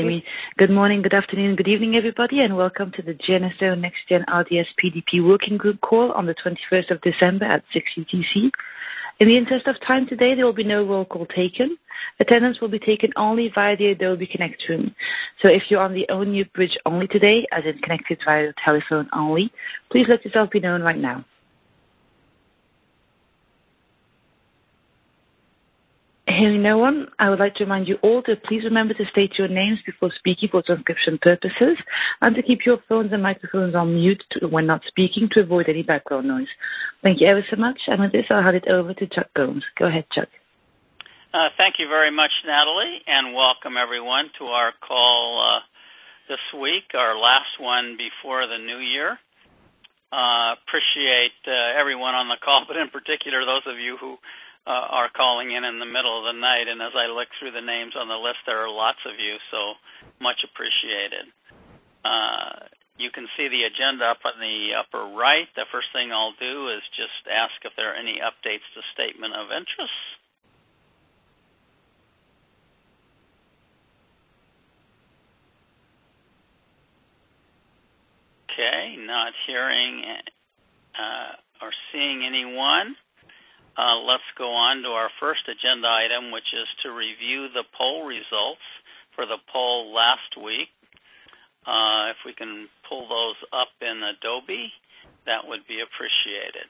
Good morning, good afternoon, good evening, everybody, and welcome to the GNSO NextGen RDS PDP Working Group call on the 21st of December at 6 UTC. In the interest of time today, there will be no roll call taken. Attendance will be taken only via the Adobe Connect room. So if you're on the ONU bridge only today, as in connected via the telephone only, please let yourself be known right now. Hearing no one, I would like to remind you all to please remember to state your names before speaking for transcription purposes and to keep your phones and microphones on mute when not speaking to avoid any background noise. Thank you ever so much, and with this I'll hand it over to Chuck Gomes. Go ahead, Chuck. Thank you very much, Natalie, and welcome everyone to our call this week, our last one before the new year. Appreciate everyone on the call, but in particular those of you who are calling in the middle of the night, and as I look through the names on the list, there are lots of you, so much appreciated. You can see the agenda up on the upper right. The first thing I'll do is just ask if there are any updates to statement of interest. Okay, not hearing or seeing anyone. Let's go on to our first agenda item, which is to review the poll results for the poll last week. If we can pull those up in Adobe, that would be appreciated.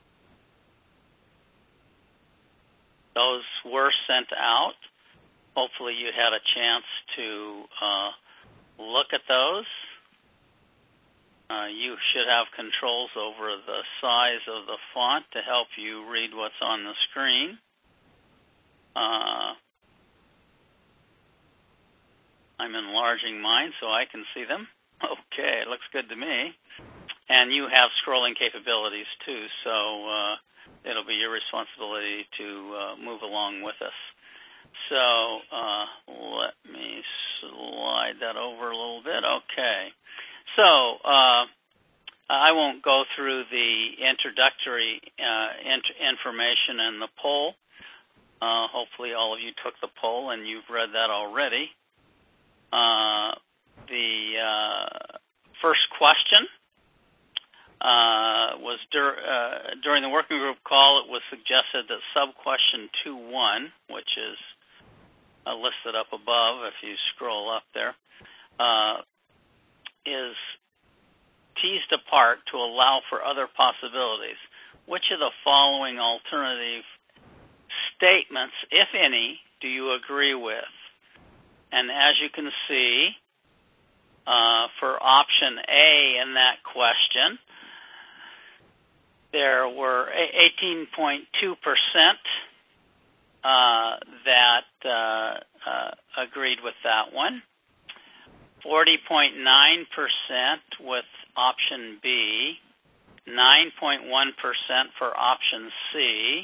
Those were sent out. Hopefully you had a chance to look at those. You should have controls over the size of the font to help you read what's on the screen. I'm enlarging mine so I can see them. Okay, it looks good to me. And you have scrolling capabilities too, so it'll be your responsibility to move along with us. So let me slide that over a little bit. Okay. So I won't go through the introductory information in the poll. Hopefully all of you took the poll and you've read that already. The first question was during the working group call, it was suggested that sub-question 2.1, which is listed up above if you scroll up there, is teased apart to allow for other possibilities. Which of the following alternative statements, if any, do you agree with? And as you can see, for option A in that question, there were 18.2% that agreed with that one. 40.9% with option B, 9.1% for option C,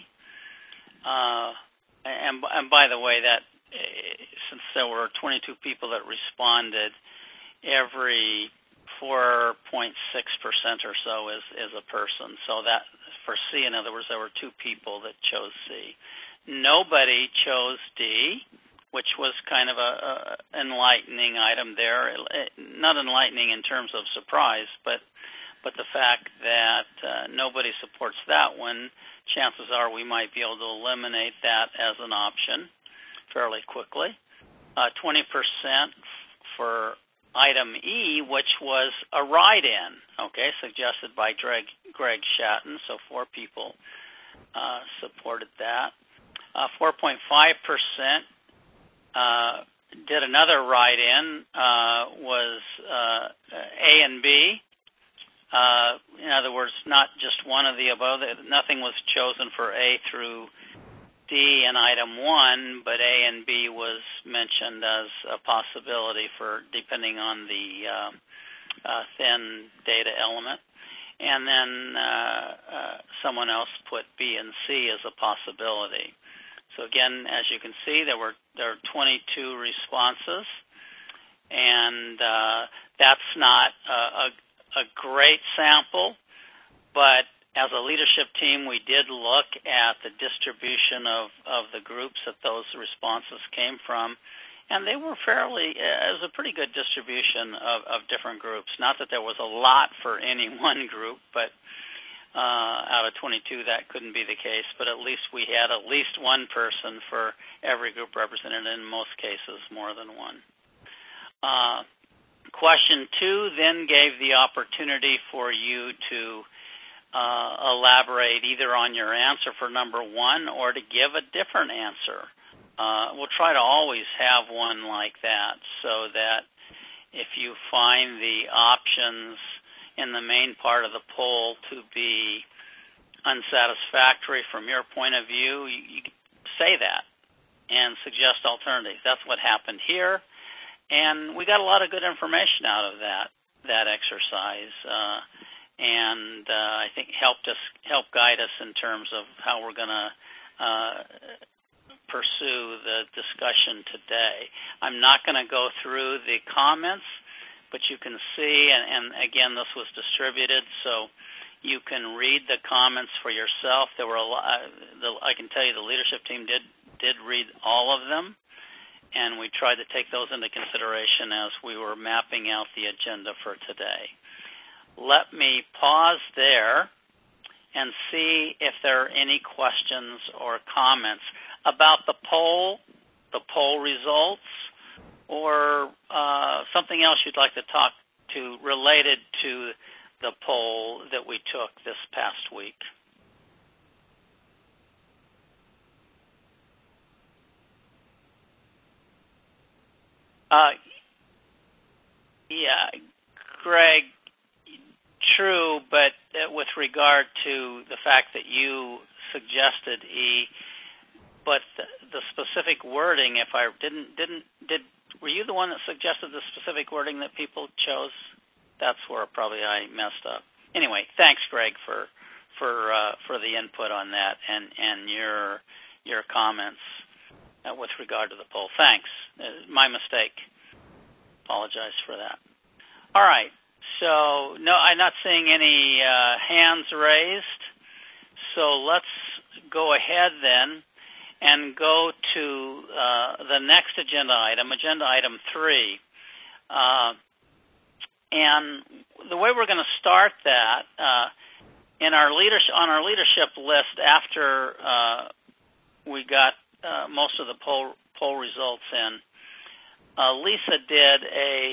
and by the way, that since there were 22 people that responded, every 4.6% or so is a person. So that for C, in other words, there were 2 people that chose C. Nobody chose D, which was kind of a enlightening item there. Not enlightening in terms of surprise, but the fact that nobody supports that one, chances are we might be able to eliminate that as an option fairly quickly. 20% for item E, which was a write-in, okay, suggested by Greg Shatton, so 4 people supported that. 4.5% did another write-in, was A and B. In other words, not just one of the above. Nothing was chosen for A through D in item 1, but A and B was mentioned as a possibility for depending on the thin data element. And then someone else put B and C as a possibility. So again, as you can see, there are 22 responses, and that's not a great sample, but as a leadership team, we did look at the distribution of the groups that those responses came from, and they were it was a pretty good distribution of different groups. Not that there was a lot for any one group, but out of 22 that couldn't be the case, but at least we had at least one person for every group represented, in most cases more than one. Question 2 then gave the opportunity for you to elaborate either on your answer for number 1 or to give a different answer. We'll try to always have one like that, so that if you find the options in the main part of the poll to be unsatisfactory from your point of view, you say that and suggest alternatives. That's what happened here, and we got a lot of good information out of that exercise, and I think helped guide us in terms of how we're going to pursue the discussion today. I'm not going to go through the comments, but you can see, and again, this was distributed, so you can read the comments for yourself. There were a lot. I can tell you the leadership team did read all of them, and we tried to take those into consideration as we were mapping out the agenda for today. Let me pause there and see if there are any questions or comments about the poll results, or something else you'd like to talk to related to the poll that we took this past week. Yeah, Greg, true, but with regard to the fact that you suggested but the specific wording, if I were you the one that suggested the specific wording that people chose? That's where probably I messed up. Anyway, thanks, Greg, for the input on that and your comments with regard to the poll. Thanks. My mistake. Apologize for that. All right. So no, I'm not seeing any hands raised. So let's go ahead then and go to the next agenda item 3. And the way we're going to start that on our leadership list, after we got most of the poll results in, Lisa did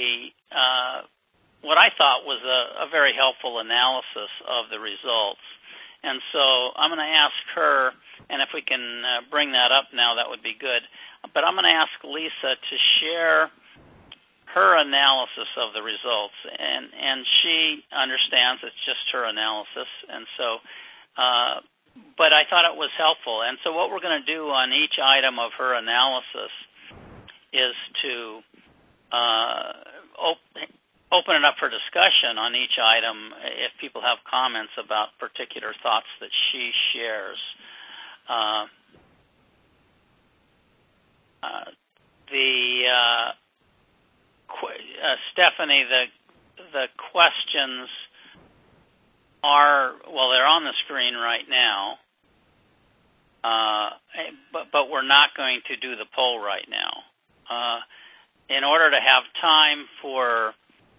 what I thought was a very helpful analysis of the results. And so I'm going to ask her, and if we can bring that up now, that would be good. But I'm going to ask Lisa to share her analysis of the results. And she understands it's just her analysis. And so, but I thought it was helpful. And so what we're going to do on each item of her analysis is to open it up for discussion on each item if people have comments about particular thoughts that she shares. Stephanie, the questions are, well, they're on the screen right now, but we're not going to do the poll right now. In order to have time for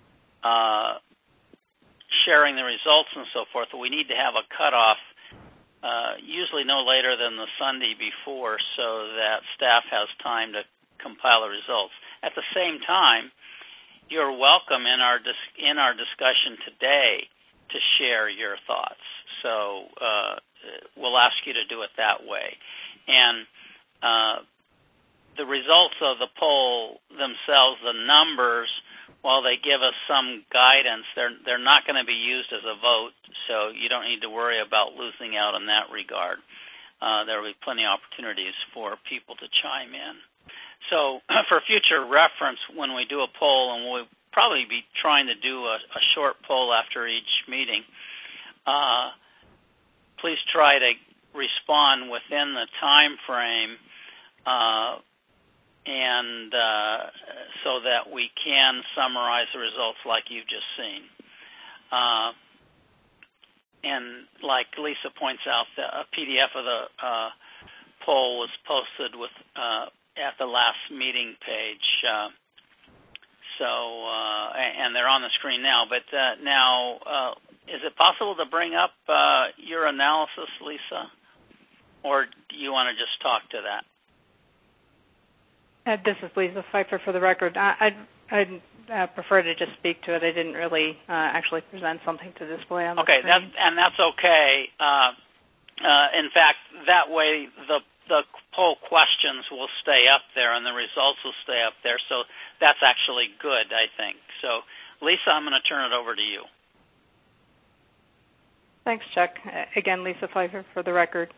sharing the results and so forth, we need to have a cutoff, usually no later than the Sunday before, so that staff has time to compile the results. At the same time, you're welcome in our discussion today to share your thoughts. So we'll ask you to do it that way. And the results of the poll themselves, the numbers, while they give us some guidance, they're not going to be used as a vote, so you don't need to worry about losing out in that regard. There will be plenty of opportunities for people to chime in. So for future reference, when we do a poll, and we'll probably be trying to do a short poll after each meeting, please try to respond within the time frame, and so that we can summarize the results like you've just seen. And like Lisa points out, a PDF of the poll was posted with at the last meeting page. And they're on the screen now. But now, is it possible to bring up your analysis, Lisa? Or do you want to just talk to that? This is Lisa Pfeiffer for the record. I'd prefer to just speak to it. I didn't really actually present something to display on the screen. Okay, that's okay. In fact, that way the poll questions will stay up there and the results will stay up there. So that's actually good, I think. So, Lisa, I'm going to turn it over to you. Thanks, Chuck. Again, Lisa Pfeiffer for the record.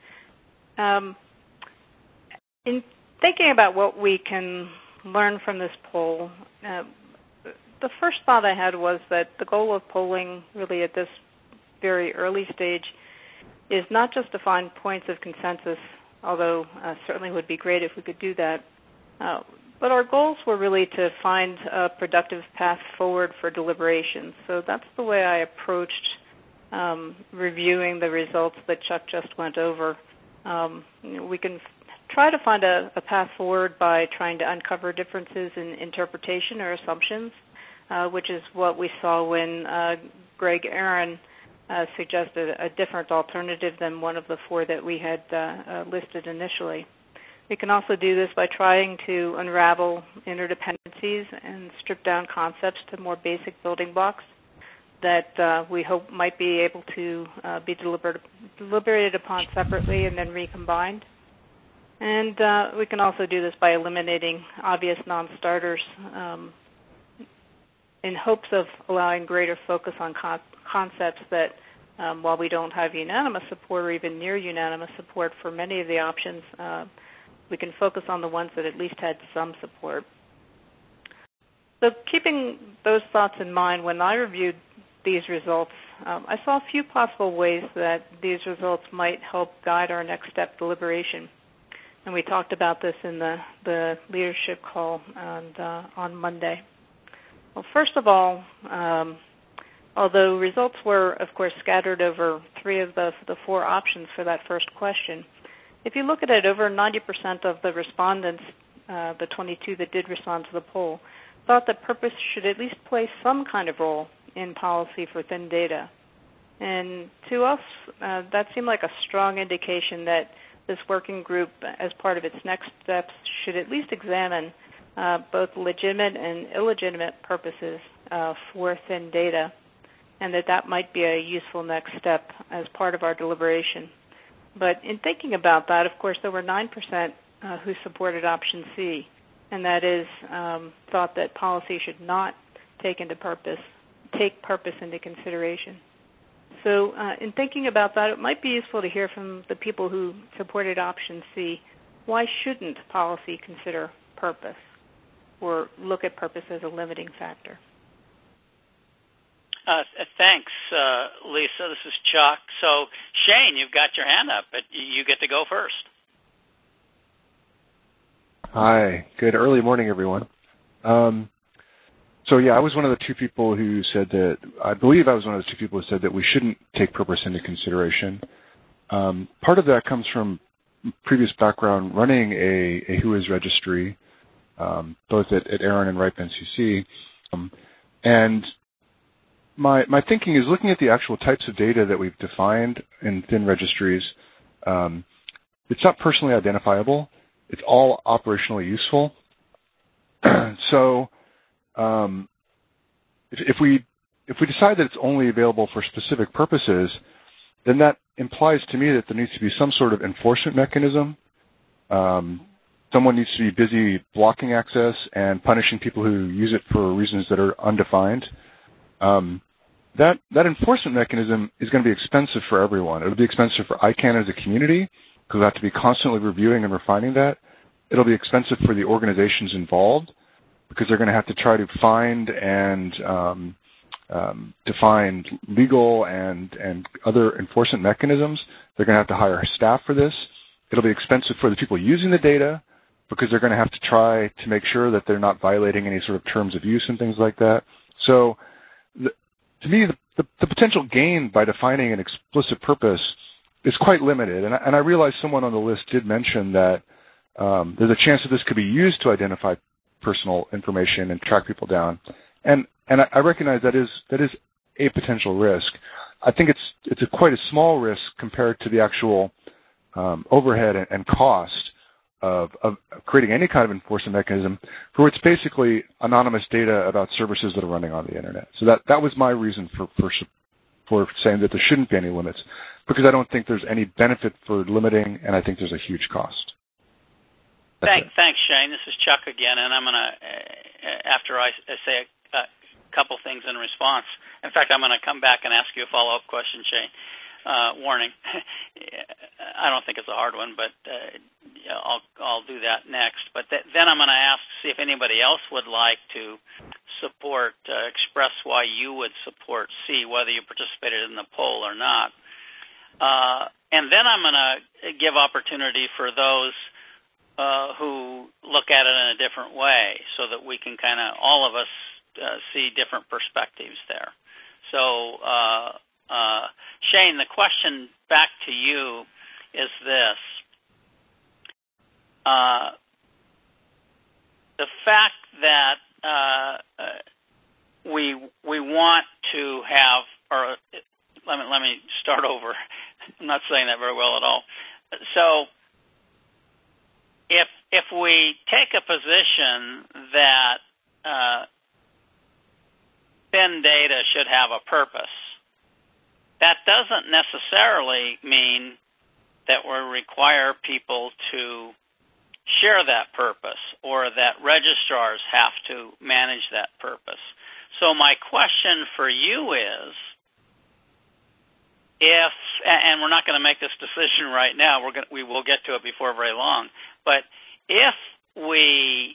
In thinking about what we can learn from this poll, the first thought I had was that the goal of polling really at this very early stage is not just to find points of consensus, although certainly would be great if we could do that, but our goals were really to find a productive path forward for deliberations. So that's the way I approached reviewing the results that Chuck just went over. We can try to find a path forward by trying to uncover differences in interpretation or assumptions, which is what we saw when Greg Aaron suggested a different alternative than one of the four that we had listed initially. We can also do this by trying to unravel interdependencies and strip down concepts to more basic building blocks that we hope might be able to be deliberated upon separately and then recombined. And we can also do this by eliminating obvious non-starters in hopes of allowing greater focus on concepts that, while we don't have unanimous support or even near unanimous support for many of the options, we can focus on the ones that at least had some support. So keeping those thoughts in mind, when I reviewed these results, I saw a few possible ways that these results might help guide our next step deliberation. And we talked about this in the leadership call on Monday. Well, first of all, although results were, of course, scattered over three of the four options for that first question, if you look at it, over 90% of the respondents, the 22 that did respond to the poll, thought that purpose should at least play some kind of role in policy for thin data. And to us, that seemed like a strong indication that this working group, as part of its next steps, should at least examine both legitimate and illegitimate purposes for thin data, and that might be a useful next step as part of our deliberation. But in thinking about that, of course, there were 9% who supported option C, and that is thought that policy should not take purpose into consideration. So in thinking about that, it might be useful to hear from the people who supported option C, why shouldn't policy consider purpose or look at purpose as a limiting factor? Thanks, Lisa. This is Chuck. So, Shane, you've got your hand up, but you get to go first. Hi. Good early morning, everyone. So, I was one of the two people who said that, I believe I was one of the two people who said that we shouldn't take purpose into consideration. Part of that comes from previous background running a WHOIS registry, both at Aaron and RIPE NCC. And my thinking is looking at the actual types of data that we've defined in thin registries. It's not personally identifiable. It's all operationally useful. So if we decide that it's only available for specific purposes, then that implies to me that there needs to be some sort of enforcement mechanism. Someone needs to be busy blocking access and punishing people who use it for reasons that are undefined. That enforcement mechanism is going to be expensive for everyone. It'll be expensive for ICANN as a community, because we'll have to be constantly reviewing and refining that. It'll be expensive for the organizations involved, because they're going to have to try to find and define legal and other enforcement mechanisms. They're going to have to hire staff for this. It'll be expensive for the people using the data, because they're going to have to try to make sure that they're not violating any sort of terms of use and things like that. So to me, the potential gain by defining an explicit purpose is quite limited. And I realize someone on the list did mention that there's a chance that this could be used to identify personal information and track people down. And I recognize that is a potential risk. I think it's quite a small risk compared to the actual overhead and cost of creating any kind of enforcement mechanism for it's basically anonymous data about services that are running on the internet. So that was my reason for saying that there shouldn't be any limits, because I don't think there's any benefit for limiting, and I think there's a huge cost. Thanks, Shane. This is Chuck again, and I'm going to, after I say a couple things in response, in fact, I'm going to come back and ask you a follow-up question, Shane. Warning. I don't think it's a hard one, but I'll do that next. But then I'm going to see if anybody else would like to support, express why you would support C, whether you participated in the poll or not. And then I'm going to give opportunity for those who look at it in a different way, so that we can kind of, all of us, see different perspectives there. So, Shane, the question back to you is this. The fact that we want to have, or let me start over. I'm not saying that very well at all. So, if we take a position that thin data should have a purpose, that doesn't necessarily mean that we require people to share that purpose or that registrars have to manage that purpose. So my question for you is, if, and we're not going to make this decision right now, we will get to it before very long, but if we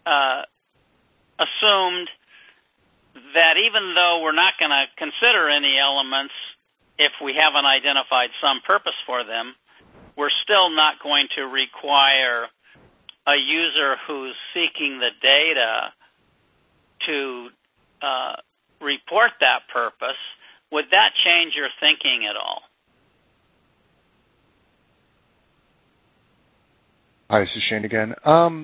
assumed that even though we're not going to consider any elements if we haven't identified some purpose for them, we're still not going to require a user who's seeking the data to report that purpose, would that change your thinking at all? Hi, this is Shane again.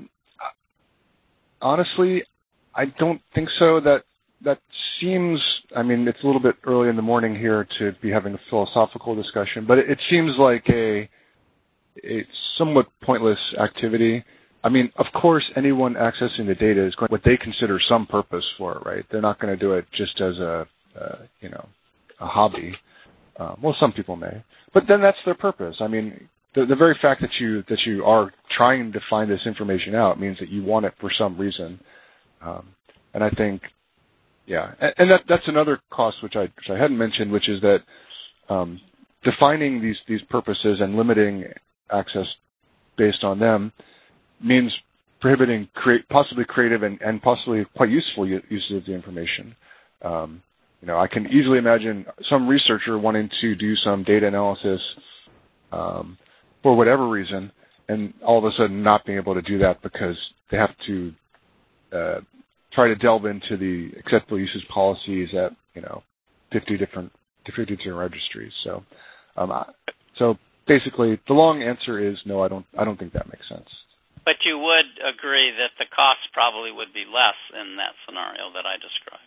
Honestly, I don't think so. That seems, I mean, it's a little bit early in the morning here to be having a philosophical discussion, but it seems like a somewhat pointless activity. I mean, of course, anyone accessing the data is going what they consider some purpose for it, right? They're not going to do it just as a hobby. Well, some people may, but then that's their purpose. I mean, the very fact that you are trying to find this information out means that you want it for some reason, and I think. Yeah, and that's another cost which I hadn't mentioned, which is that defining these purposes and limiting access based on them means prohibiting possibly creative and possibly quite useful uses of the information. I can easily imagine some researcher wanting to do some data analysis for whatever reason, and all of a sudden not being able to do that because they have to try to delve into the acceptable uses policies at 50 different registries. So, so basically, the long answer is no. I don't think that makes sense. But you would agree that the cost probably would be less in that scenario that I described.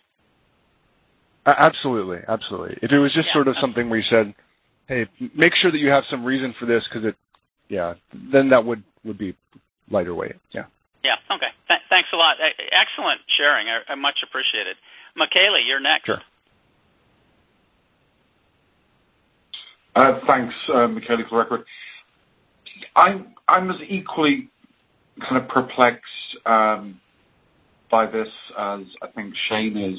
Absolutely. If it was just sort of something where you said, "Hey, make sure that you have some reason for this," because then that would be lighter weight. Yeah. Yeah, okay. Thanks a lot. Excellent sharing. I much appreciate it. Michele, you're next. Sure. Thanks, Michele, for the record. I'm as equally kind of perplexed by this as I think Shane is.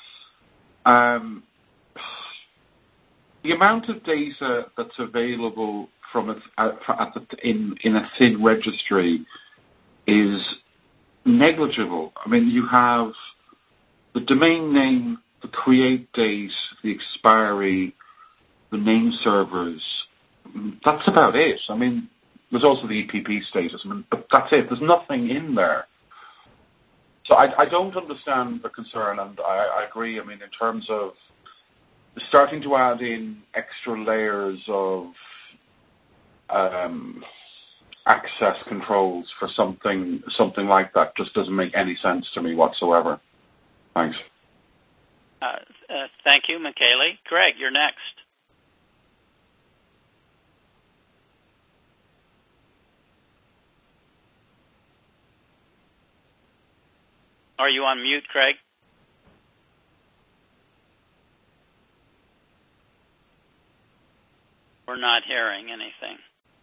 The amount of data that's available in a thin registry is negligible. I mean, you have the domain name, the create date, the expiry, the name servers. That's about it. I mean, there's also the EPP status. I mean, but that's it. There's nothing in there. So I don't understand the concern, and I agree. I mean, in terms of starting to add in extra layers of access controls for something like that just doesn't make any sense to me whatsoever. Thanks. Thank you, Michele. Greg, you're next. Are you on mute, Craig? We're not hearing anything.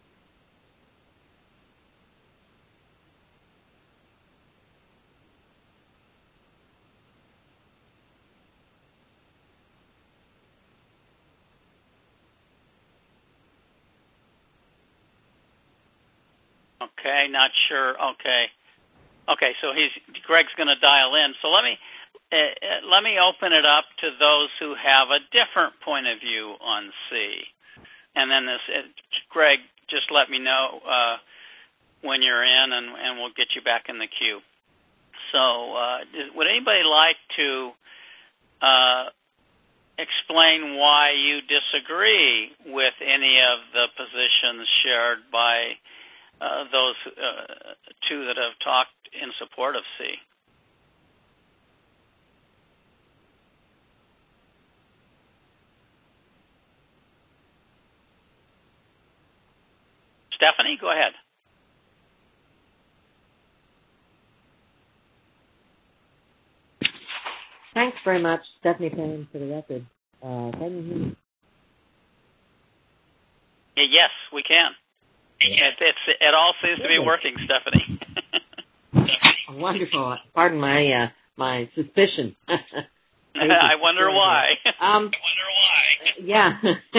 Okay, not sure. Okay, so Greg's going to dial in. So let me open it up to those who have a different point of view on C. And then Greg, just let me know when you're in, and we'll get you back in the queue. So would anybody like to explain why you disagree with any of the positions shared by those two that have talked in support of C? Stephanie, go ahead. Thanks very much, Stephanie Payne, for the record. Can you hear me? Yes, we can. It all seems to be working, Stephanie. Wonderful. Pardon my suspicion. I wonder why. Yeah.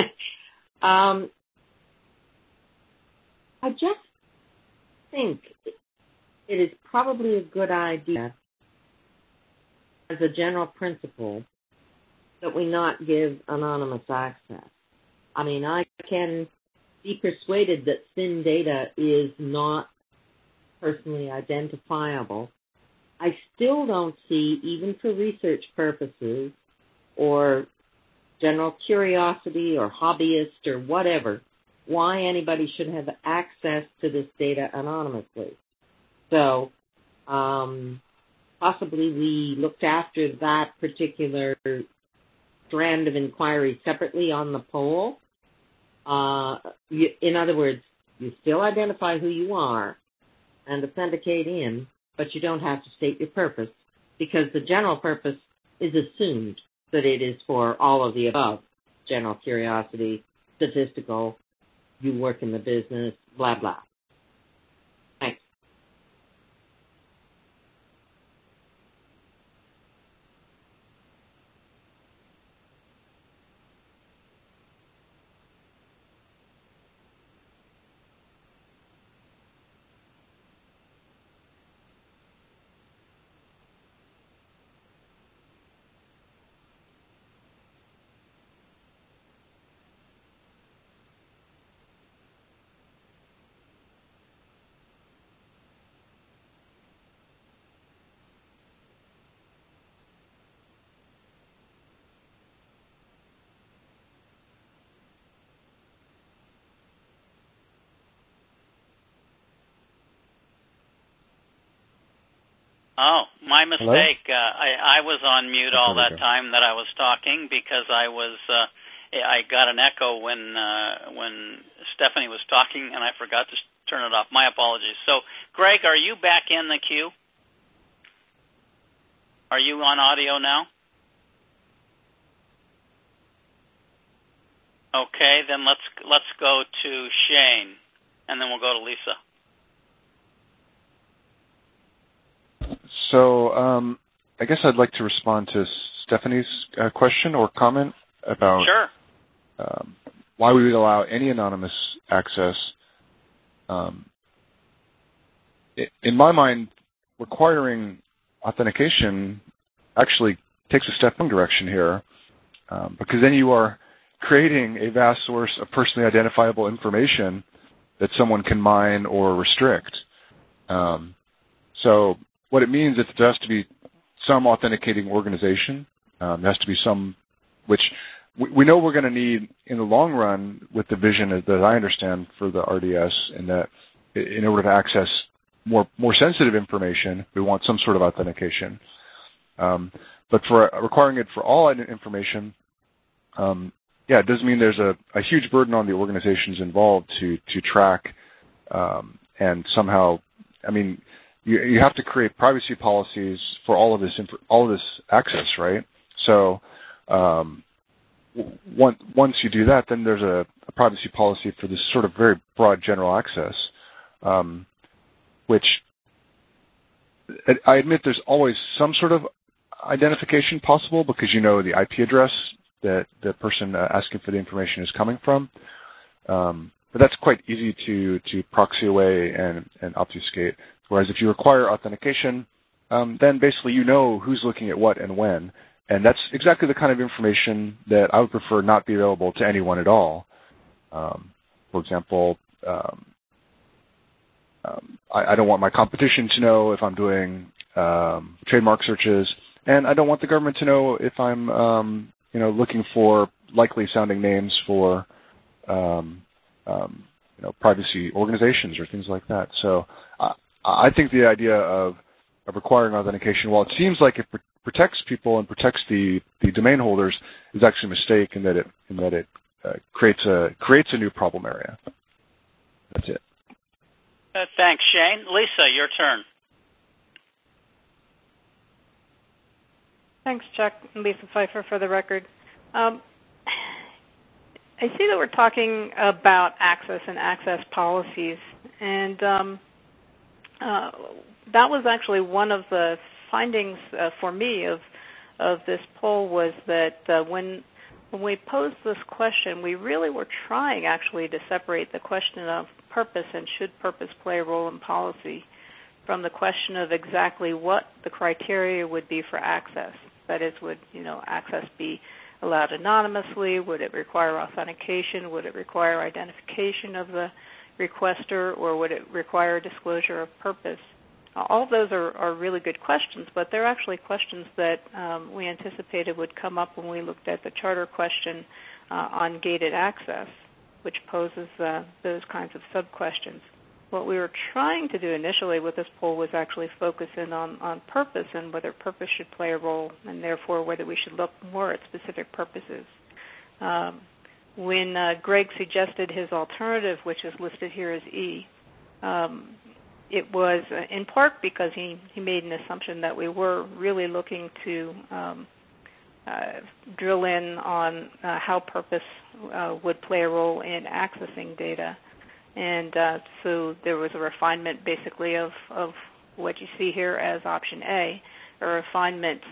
I just think it is probably a good idea, as a general principle, that we not give anonymous access. I mean, I can be persuaded that SIN data is not personally identifiable. I still don't see, even for research purposes or general curiosity or hobbyist or whatever, why anybody should have access to this data anonymously. So possibly we looked after that particular strand of inquiry separately on the poll. In other words, you still identify who you are and authenticate in, but you don't have to state your purpose, because the general purpose is assumed that it is for all of the above: general curiosity, statistical, you work in the business, blah, blah. Thanks. Oh, my mistake. I was on mute all that time that I was talking, because I got an echo when Stephanie was talking, and I forgot to turn it off. My apologies. So, Greg, are you back in the queue? Are you on audio now? Okay, then let's go to Shane, and then we'll go to Lisa. So I guess I'd like to respond to Stephanie's question or comment about why we would allow any anonymous access. In my mind, requiring authentication actually takes a step in direction here, because then you are creating a vast source of personally identifiable information that someone can mine or restrict. So what it means is there has to be some authenticating organization. There has to be some, which we know we're going to need in the long run, with the vision that I understand for the RDS, and that in order to access more sensitive information, we want some sort of authentication. But for requiring it for all information, it does mean there's a huge burden on the organizations involved to track and somehow, you have to create privacy policies for all of this access, right? So once you do that, then there's a privacy policy for this sort of very broad general access, which I admit there's always some sort of identification possible because you know the IP address that the person asking for the information is coming from. But that's quite easy to proxy away and obfuscate. Whereas if you require authentication, then basically you know who's looking at what and when. And that's exactly the kind of information that I would prefer not be available to anyone at all. For example, I don't want my competition to know if I'm doing trademark searches, and I don't want the government to know if I'm looking for likely sounding names for privacy organizations or things like that. So I think the idea of requiring authentication, while it seems like it protects people and protects the domain holders, is actually a mistake in that it creates a new problem area. That's it. Thanks, Shane. Lisa, your turn. Thanks, Chuck. Lisa Pfeiffer for the record. I see that we're talking about access and access policies, and that was actually one of the findings for me of this poll was that when we posed this question, we really were trying actually to separate the question of purpose and should purpose play a role in policy from the question of exactly what the criteria would be for access. That is, would access be allowed anonymously? Would it require authentication? Would it require identification of the requester? Or would it require disclosure of purpose? All of those are really good questions, but they're actually questions that we anticipated would come up when we looked at the charter question on gated access, which poses those kinds of sub-questions. What we were trying to do initially with this poll was actually focus in on purpose and whether purpose should play a role, and therefore whether we should look more at specific purposes. When Greg suggested his alternative, which is listed here as E, it was in part because he made an assumption that we were really looking to drill in on how purpose would play a role in accessing data. And so there was a refinement basically of what you see here as option A, a refinement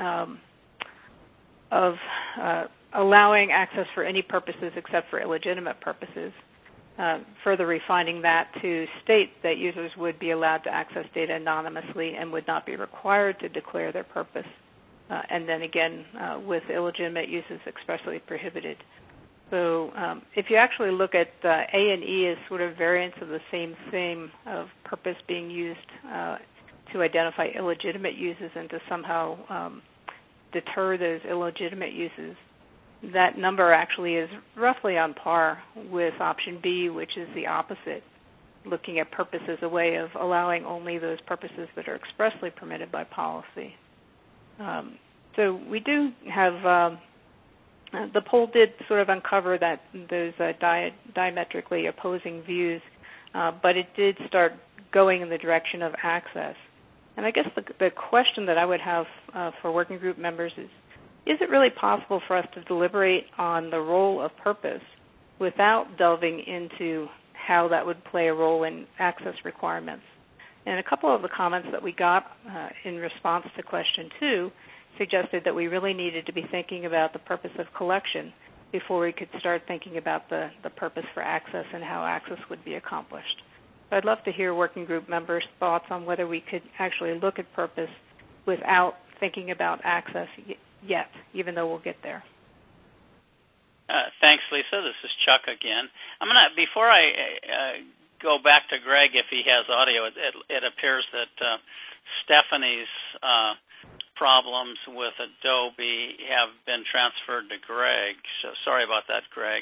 of allowing access for any purposes except for illegitimate purposes, further refining that to state that users would be allowed to access data anonymously and would not be required to declare their purpose, and then again with illegitimate uses expressly prohibited. So if you actually look at A and E as sort of variants of the same theme of purpose being used to identify illegitimate uses and to somehow deter those illegitimate uses, that number actually is roughly on par with option B, which is the opposite, looking at purpose as a way of allowing only those purposes that are expressly permitted by policy. So we do have... the poll did sort of uncover that those diametrically opposing views, but it did start going in the direction of access. And I guess the question that I would have for working group members is it really possible for us to deliberate on the role of purpose without delving into how that would play a role in access requirements? And a couple of the comments that we got in response to question 2 suggested that we really needed to be thinking about the purpose of collection before we could start thinking about the purpose for access and how access would be accomplished. So I'd love to hear working group members' thoughts on whether we could actually look at purpose without thinking about access yet, even though we'll get there. Thanks, Lisa. This is Chuck again. Before I go back to Greg, if he has audio, it appears that Stephanie's problems with Adobe have been transferred to Greg. So sorry about that, Greg.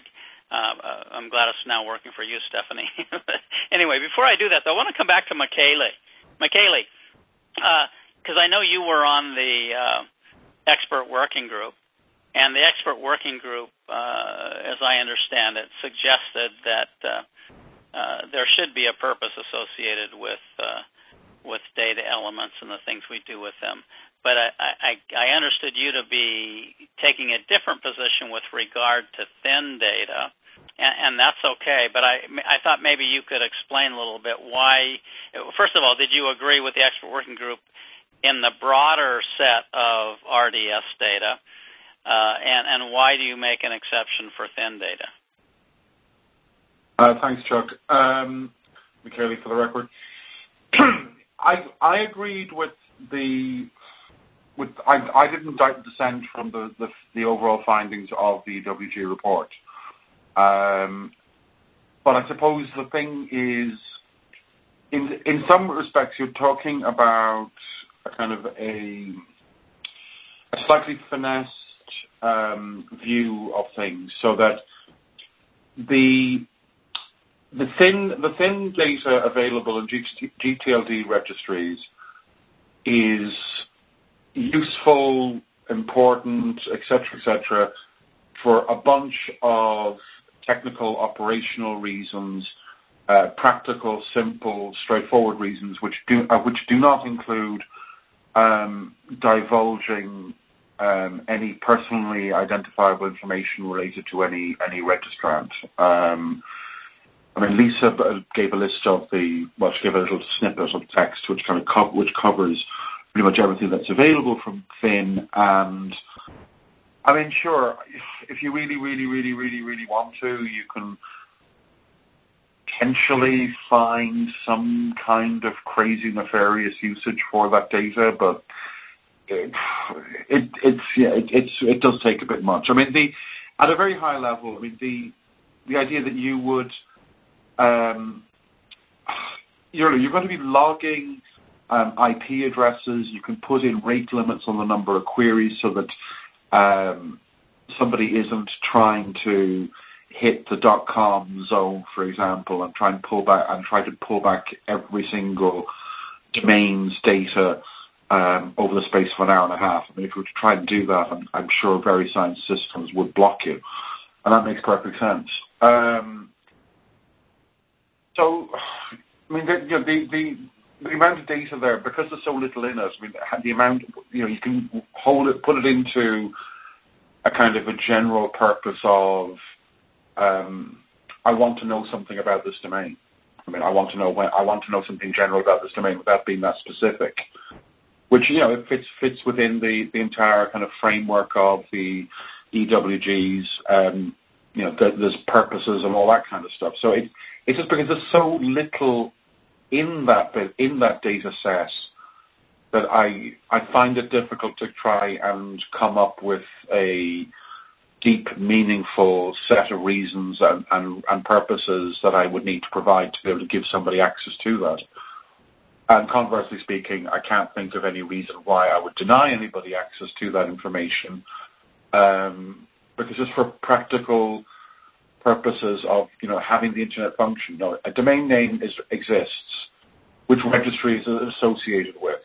I'm glad it's now working for you, Stephanie. Anyway, before I do that, though, I want to come back to Michaeli. Michaeli, because I know you were on the expert working group, and the expert working group, as I understand it, suggested that there should be a purpose associated with data elements and the things we do with them. But I understood you to be taking a different position with regard to thin data, and that's okay. But I thought maybe you could explain a little bit why. First of all, did you agree with the expert working group in the broader set of RDS data, and why do you make an exception for thin data? Thanks, Chuck. Michaeli, for the record. I agreed with I didn't dissent from the overall findings of the WG report. But I suppose the thing is, in some respects, you're talking about a kind of a slightly finessed view of things, so that the thin data available in GTLD registries is useful, important, etc., for a bunch of technical, operational reasons, practical, simple, straightforward reasons, which do not include divulging any personally identifiable information related to any registrant. I mean, Lisa gave a list of she gave a little snippet of text which covers pretty much everything that's available from Fin. And I mean, sure, if you really want to, you can potentially find some kind of crazy, nefarious usage for that data, but it does take a bit much. I mean, at a very high level, I mean, the idea that you would you're going to be logging IP addresses. You can put in rate limits on the number of queries so that somebody isn't trying to hit the .com zone, for example, and try to pull back every single domain's data over the space of an hour and a half. I mean, if we were to try and do that, I'm sure VeriSign systems would block you, and that makes perfect sense. So, I mean, the amount of data there, because there's so little in it, I mean, the amount, you can put it into a kind of a general purpose of, I want to know something about this domain. I mean, I want to know something general about this domain without being that specific, which, it fits within the entire kind of framework of the EWGs, there's purposes and all that kind of stuff. So it's just because there's so little in that data set that I find it difficult to try and come up with a deep, meaningful set of reasons and purposes that I would need to provide to be able to give somebody access to that. And conversely speaking, I can't think of any reason why I would deny anybody access to that information, because just for practical purposes of having the internet function, a domain name exists, which registry is it associated with.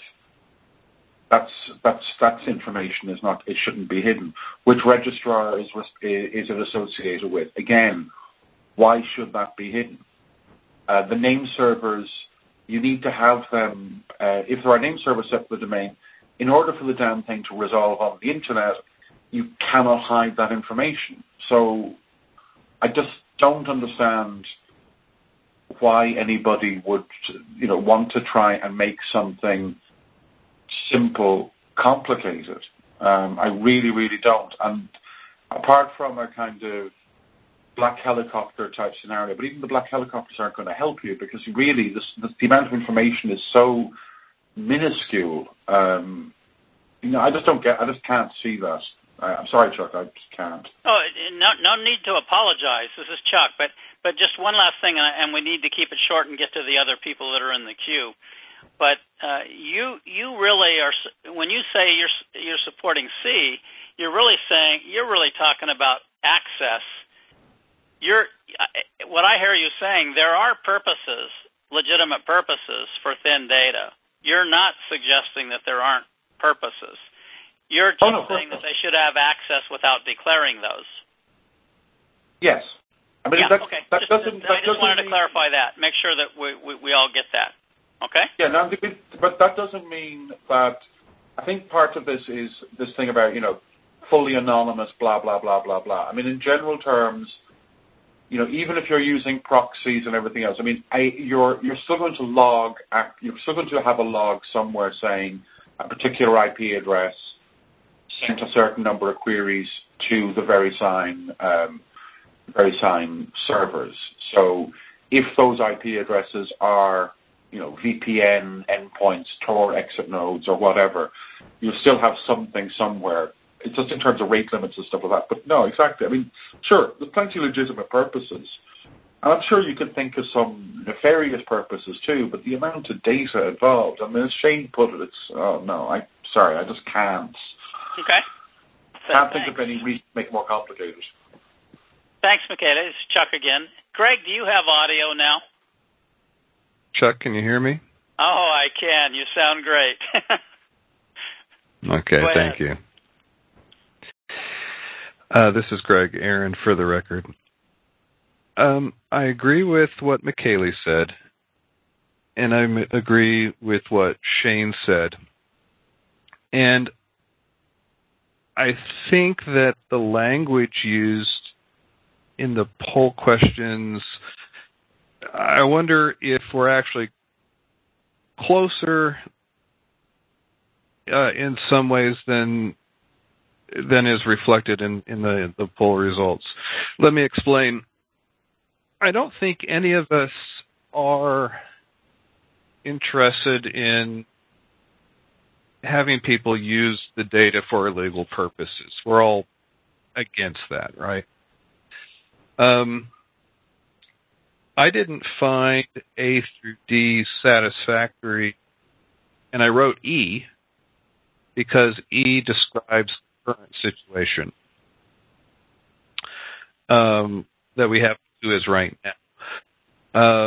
That's information it shouldn't be hidden. Which registrar is it associated with? Again, why should that be hidden? The name servers, you need to have them. If there are name servers set for the domain, in order for the damn thing to resolve on the internet, you cannot hide that information. So I just don't understand why anybody would, want to try and make something simple complicated. I really don't. And apart from a kind of black helicopter type scenario, but even the black helicopters aren't going to help you, because really the amount of information is so minuscule. I just can't see that. I'm sorry, Chuck, I just can't. Oh, no need to apologize. This is Chuck, but just one last thing, and we need to keep it short and get to the other people that are in the queue. But you really are, when you say you're supporting C, you're really talking about access. what I hear you saying, there are purposes, legitimate purposes for thin data. You're not suggesting that there aren't purposes. You're just saying that they should have access without declaring those. Yes. I mean, I just wanted to clarify that. Make sure that we all get that. Okay? Yeah, no, but that doesn't mean that. I think part of this is this thing about, fully anonymous, blah, blah, blah, blah, blah. I mean, in general terms, even if you're using proxies and everything else, I mean, you're still going to you're still going to have a log somewhere saying a particular IP address sent a certain number of queries to the VeriSign servers. So if those IP addresses are, VPN endpoints, Tor exit nodes, or whatever, you still have something somewhere. It's just in terms of rate limits and stuff like that. But no, exactly. I mean, sure, there's plenty of legitimate purposes. And I'm sure you could think of some nefarious purposes too, but the amount of data involved, I mean, as Shane put it, I just can't. Okay. Can't think of any reason to make it more complicated. Thanks, Michaela. It's Chuck again. Greg, do you have audio now? Chuck, can you hear me? Oh, I can. You sound great. Okay, thank you. This is Greg Aaron for the record. I agree with what Michaela said, and I agree with what Shane said. And I think that the language used in the poll questions, I wonder if we're actually closer in some ways than is reflected in the poll results. Let me explain. I don't think any of us are interested in having people use the data for illegal purposes. We're all against that, right? I didn't find A through D satisfactory, and I wrote E because E describes the current situation that we have to do is right now.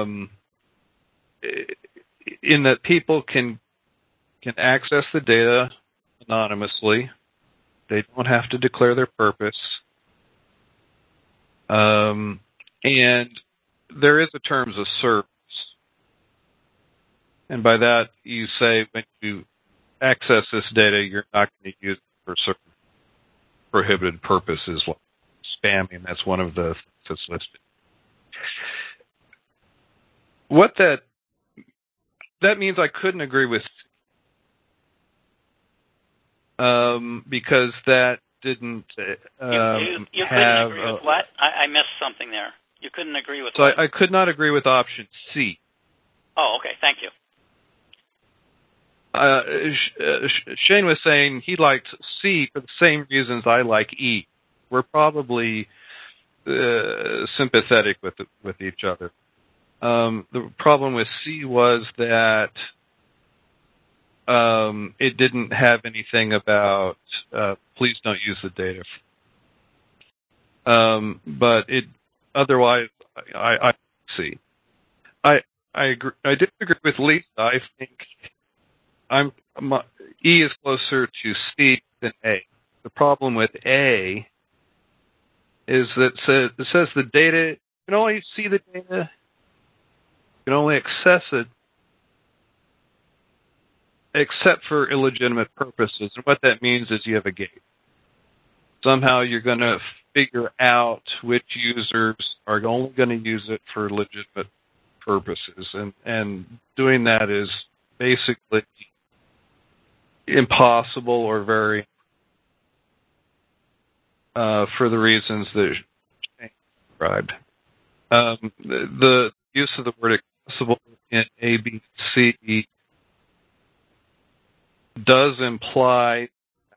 In that people can access the data anonymously. They don't have to declare their purpose. And there is a terms of service. And by that, you say when you access this data, you're not going to use it for certain prohibited purposes like spamming. That's one of the things that's listed. What that means I couldn't agree with because that didn't you couldn't agree with what? I missed something there. You couldn't agree with what? I could not agree with option C. Oh, okay. Thank you. Shane was saying he liked C for the same reasons I like E. We're probably sympathetic with each other. The problem with C was that it didn't have anything about please don't use the data. But it otherwise I see. I agree. I did agree with Lisa. I think E is closer to C than A. The problem with A is that it says the data, you can only see the data, you can only access it except for illegitimate purposes. And what that means is you have a gate. Somehow you're going to figure out which users are only going to use it for legitimate purposes. And doing that is basically impossible or very for the reasons that Shane described. The use of the word accessible in ABC does imply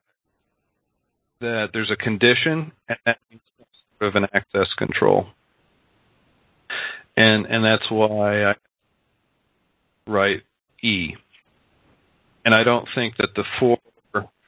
that there's a condition, and that means some sort of an access control. And that's why I write E. And I don't think that the four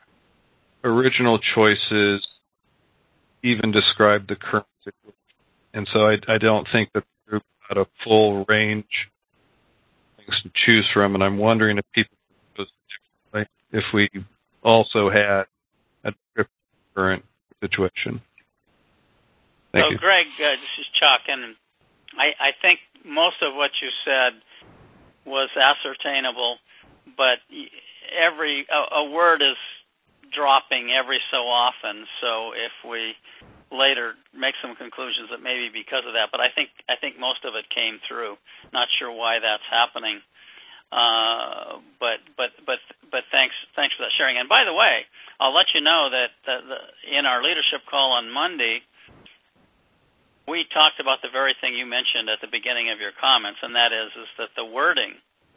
original choices even describe the current situation. And so I don't think that the group had a full range of things to choose from, and I'm wondering if people if we also had a current situation. Thank you. Greg, this is Chuck, and I think most of what you said was ascertainable, but a word is dropping every so often. So if we later make some conclusions that maybe because of that, but I think most of it came through. Not sure why that's happening, but thanks for that sharing. And by the way, I'll let you know that in our leadership call on Monday, we talked about the very thing you mentioned at the beginning of your comments, and that is that the wording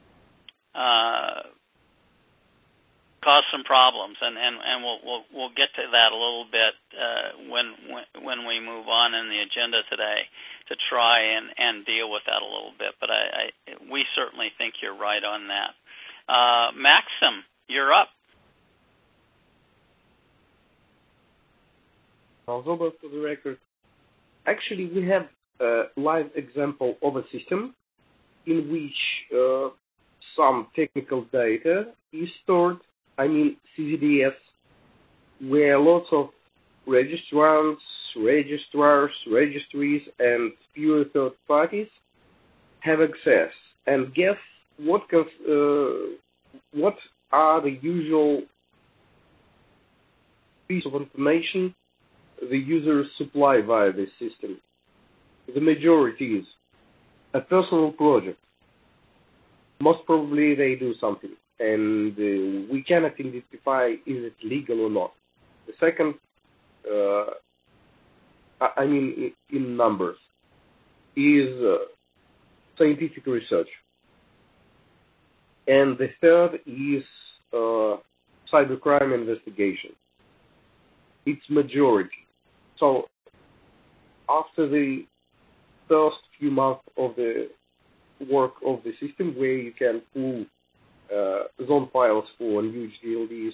caused some problems, and we'll get to that a little bit when we move on in the agenda today to try and deal with that a little bit. But we certainly think you're right on that. Maxim, you're up. Also, for the record, actually, we have a live example of a system in which some technical data is stored, CZDS, where lots of registrants, registrars, registries, and fewer third parties have access. And guess what are the usual piece of information the users supply via this system? The majority is a personal project. Most probably they do something, and we cannot identify is it legal or not. The second, in numbers, is scientific research. And the third is cybercrime investigation. It's majority. So after the first few months of the work of the system, where you can pull zone files for huge DLDs,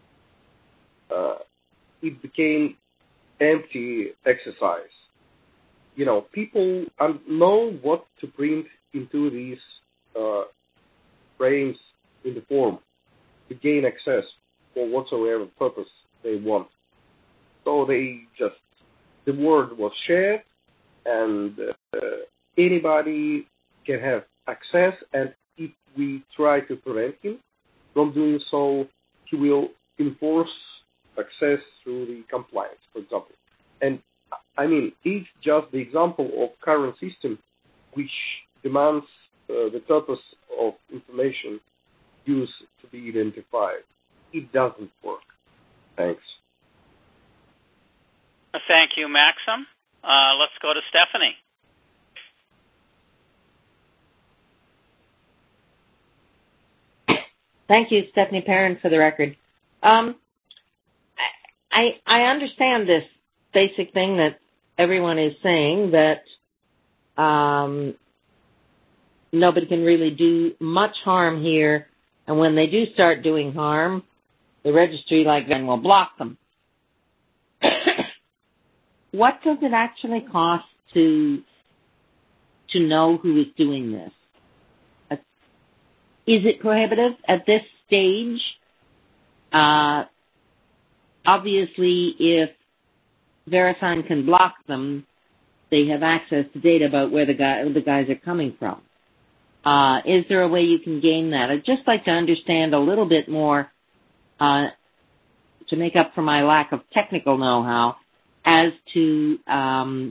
it became empty exercise. People know what to print into these frames in the form to gain access for whatsoever purpose they want. So the word was shared, and anybody can have access, and if we try to prevent him from doing so, he will enforce access through the compliance, for example. And it's just the example of current system which demands the purpose of information used to be identified. It doesn't work. Thanks. Thank you, Maxim. Let's go to Stephanie. Thank you, Stephanie Perrin, for the record. I understand this basic thing that everyone is saying, that nobody can really do much harm here, and when they do start doing harm, the registry then will block them. What does it actually cost to know who is doing this? Is it prohibitive at this stage? Obviously, if VeriSign can block them, they have access to data about where the guys are coming from. Is there a way you can gain that? I'd just like to understand a little bit more to make up for my lack of technical know-how as to how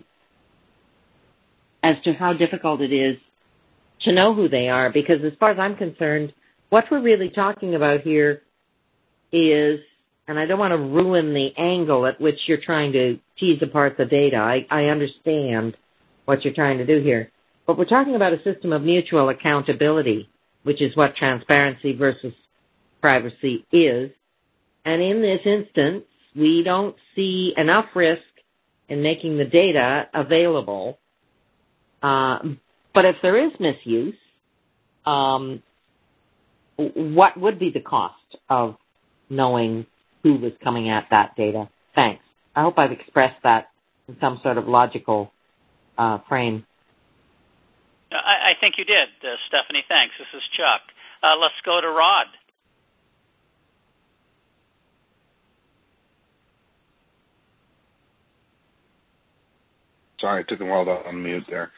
difficult it is to know who they are, because as far as I'm concerned, what we're really talking about here is, and I don't want to ruin the angle at which you're trying to tease apart the data. I understand what you're trying to do here. But we're talking about a system of mutual accountability, which is what transparency versus privacy is. And in this instance, we don't see enough risk in making the data available. But if there is misuse, what would be the cost of knowing who was coming at that data? Thanks. I hope I've expressed that in some sort of logical frame. I think you did, Stephanie. Thanks. This is Chuck. Let's go to Rod. Sorry, it took a while to unmute there.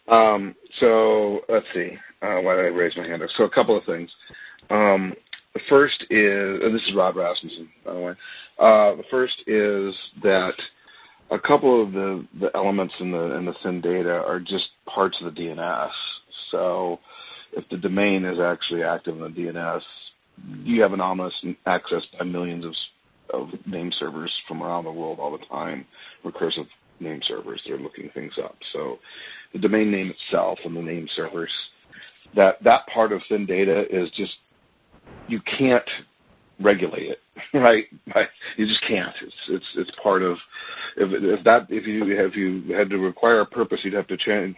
So let's see. Why did I raise my hand up? So a couple of things. The first is, and this is Rod Rasmussen, by the way. The first is that a couple of the elements in the SYN data are just parts of the DNS. So if the domain is actually active in the DNS, you have anonymous access by millions of name servers from around the world all the time, recursive name servers. They're looking things up. So the domain name itself and the name servers, that part of SYN data is just, you can't regulate it, right? You just can't. It's part of, if you had to require a purpose, you'd have to change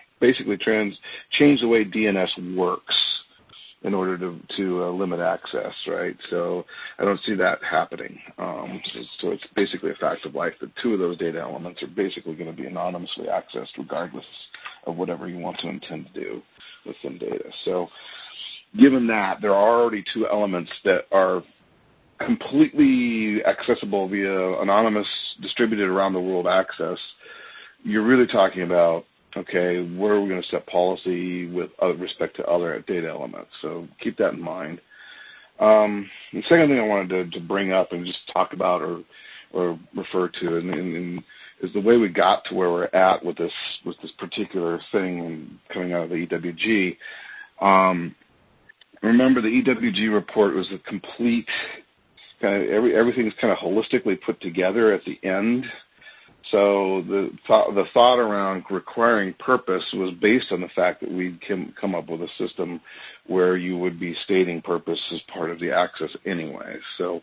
the way DNS works in order to limit access, right? So I don't see that happening. So it's basically a fact of life that two of those data elements are basically going to be anonymously accessed regardless of whatever you want to intend to do with SYN data. So given that, there are already two elements that are completely accessible via anonymous distributed around the world access, you're really talking about, okay, where are we going to set policy with respect to other data elements? So keep that in mind. The second thing I wanted to bring up and just talk about or refer to and is the way we got to where we're at with this particular thing and coming out of the EWG. Remember, the EWG report was a complete kind of everything's kind of holistically put together at the end. So the thought around requiring purpose was based on the fact that we'd come up with a system where you would be stating purpose as part of the access anyway. So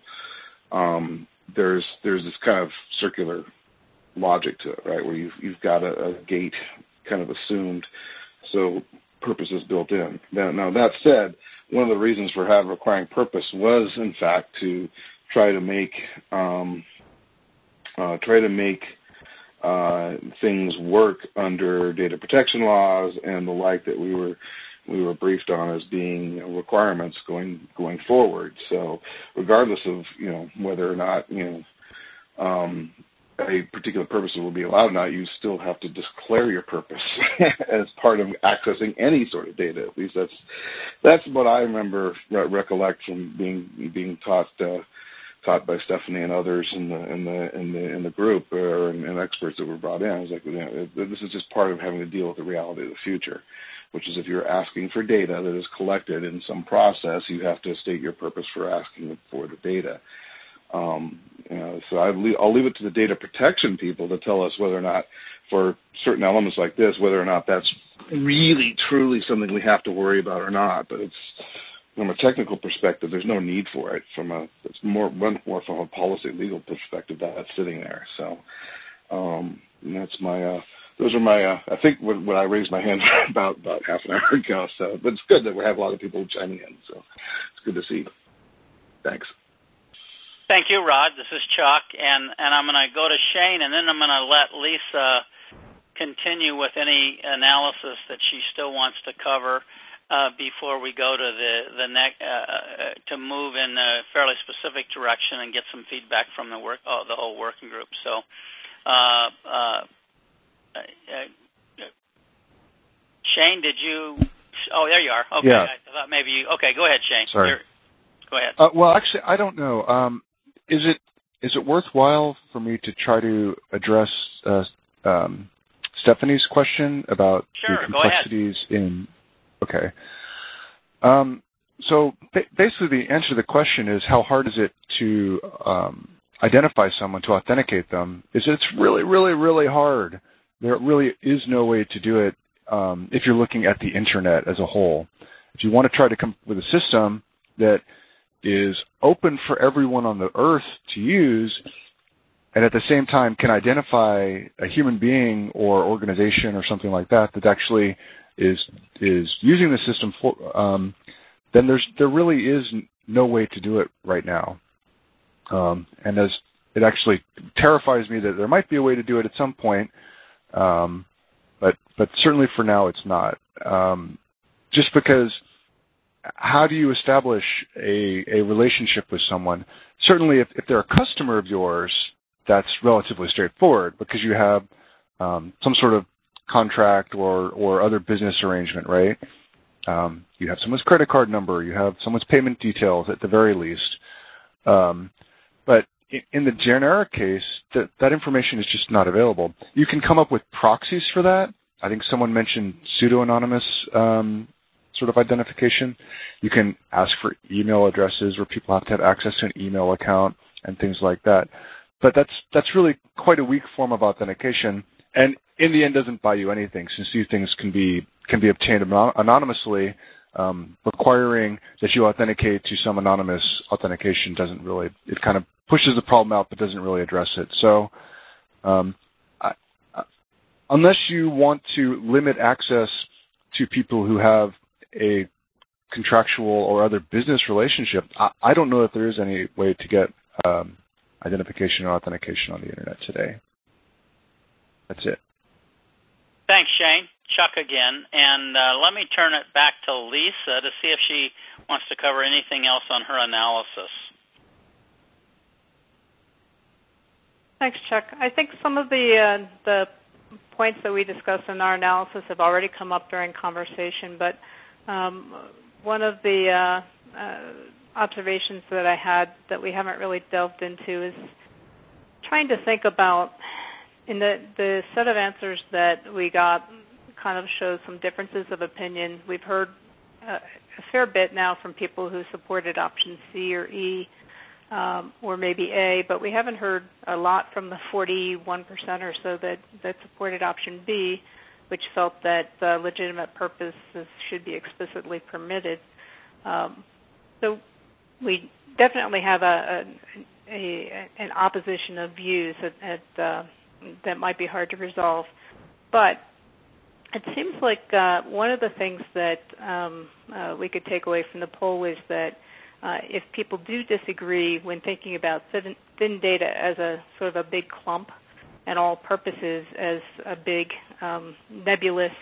there's this kind of circular logic to it, right, where you've got a gate kind of assumed, so purpose is built in. Now that said, one of the reasons for requiring purpose was, in fact, to try to make things work under data protection laws and the like that we were briefed on as being requirements going forward. So regardless of whether or not a particular purpose will be allowed or not, you still have to declare your purpose as part of accessing any sort of data. At least that's what I remember recollect from being taught by Stephanie and others in the group and experts that were brought in. I was like, this is just part of having to deal with the reality of the future, which is if you're asking for data that is collected in some process, you have to state your purpose for asking for the data. So I'll leave it to the data protection people to tell us whether or not, for certain elements like this, whether or not that's really, truly something we have to worry about or not. But it's, from a technical perspective, there's no need for it. It's more from a policy legal perspective that's sitting there. So that's my. Those are my. I think when I raised my hand about half an hour ago. So, but it's good that we have a lot of people chiming in. So it's good to see. Thanks. Thank you, Rod. This is Chuck, and I'm going to go to Shane, and then I'm going to let Lisa continue with any analysis that she still wants to cover before we go to the next to move in a fairly specific direction and get some feedback from the whole working group. So, Shane, did you? Oh, there you are. Okay, yeah. I thought maybe you. Okay, go ahead, Shane. Sorry. Go ahead. Well, actually, I don't know. Is it worthwhile for me to try to address Stephanie's question about the complexities in? Okay. So basically, the answer to the question is, how hard is it to identify someone, to authenticate them? It's really, really, really hard. There really is no way to do it if you're looking at the internet as a whole. If you want to try to come up with a system that is open for everyone on the earth to use, and at the same time can identify a human being or organization or something like that actually is using the system for, then there really is no way to do it right now. And as it actually terrifies me that there might be a way to do it at some point, but certainly for now it's not. Just because, how do you establish a relationship with someone? Certainly, if they're a customer of yours, that's relatively straightforward because you have some sort of contract or other business arrangement, right? You have someone's credit card number, you have someone's payment details at the very least. But in the generic case, that information is just not available. You can come up with proxies for that. I think someone mentioned pseudo-anonymous sort of identification. You can ask for email addresses where people have to have access to an email account and things like that. But that's really quite a weak form of authentication, and in the end doesn't buy you anything, since these things can be obtained anonymously. Requiring that you authenticate to some anonymous authentication doesn't really, it kind of pushes the problem out but doesn't really address it. So unless you want to limit access to people who have a contractual or other business relationship, I don't know if there is any way to get identification or authentication on the internet today. That's it. Thanks, Shane. Chuck again. And let me turn it back to Lisa to see if she wants to cover anything else on her analysis. Thanks, Chuck. I think some of the points that we discussed in our analysis have already come up during conversation, but one of the observations that I had that we haven't really delved into is trying to think about, in the set of answers that we got kind of shows some differences of opinion. We've heard a fair bit now from people who supported option C or E or maybe A, but we haven't heard a lot from the 41% or so that supported option B, which felt that legitimate purposes should be explicitly permitted. So we definitely have an opposition of views that might be hard to resolve. But it seems like one of the things that we could take away from the poll is that if people do disagree when thinking about thin data as a sort of a big clump and all purposes as a big nebulous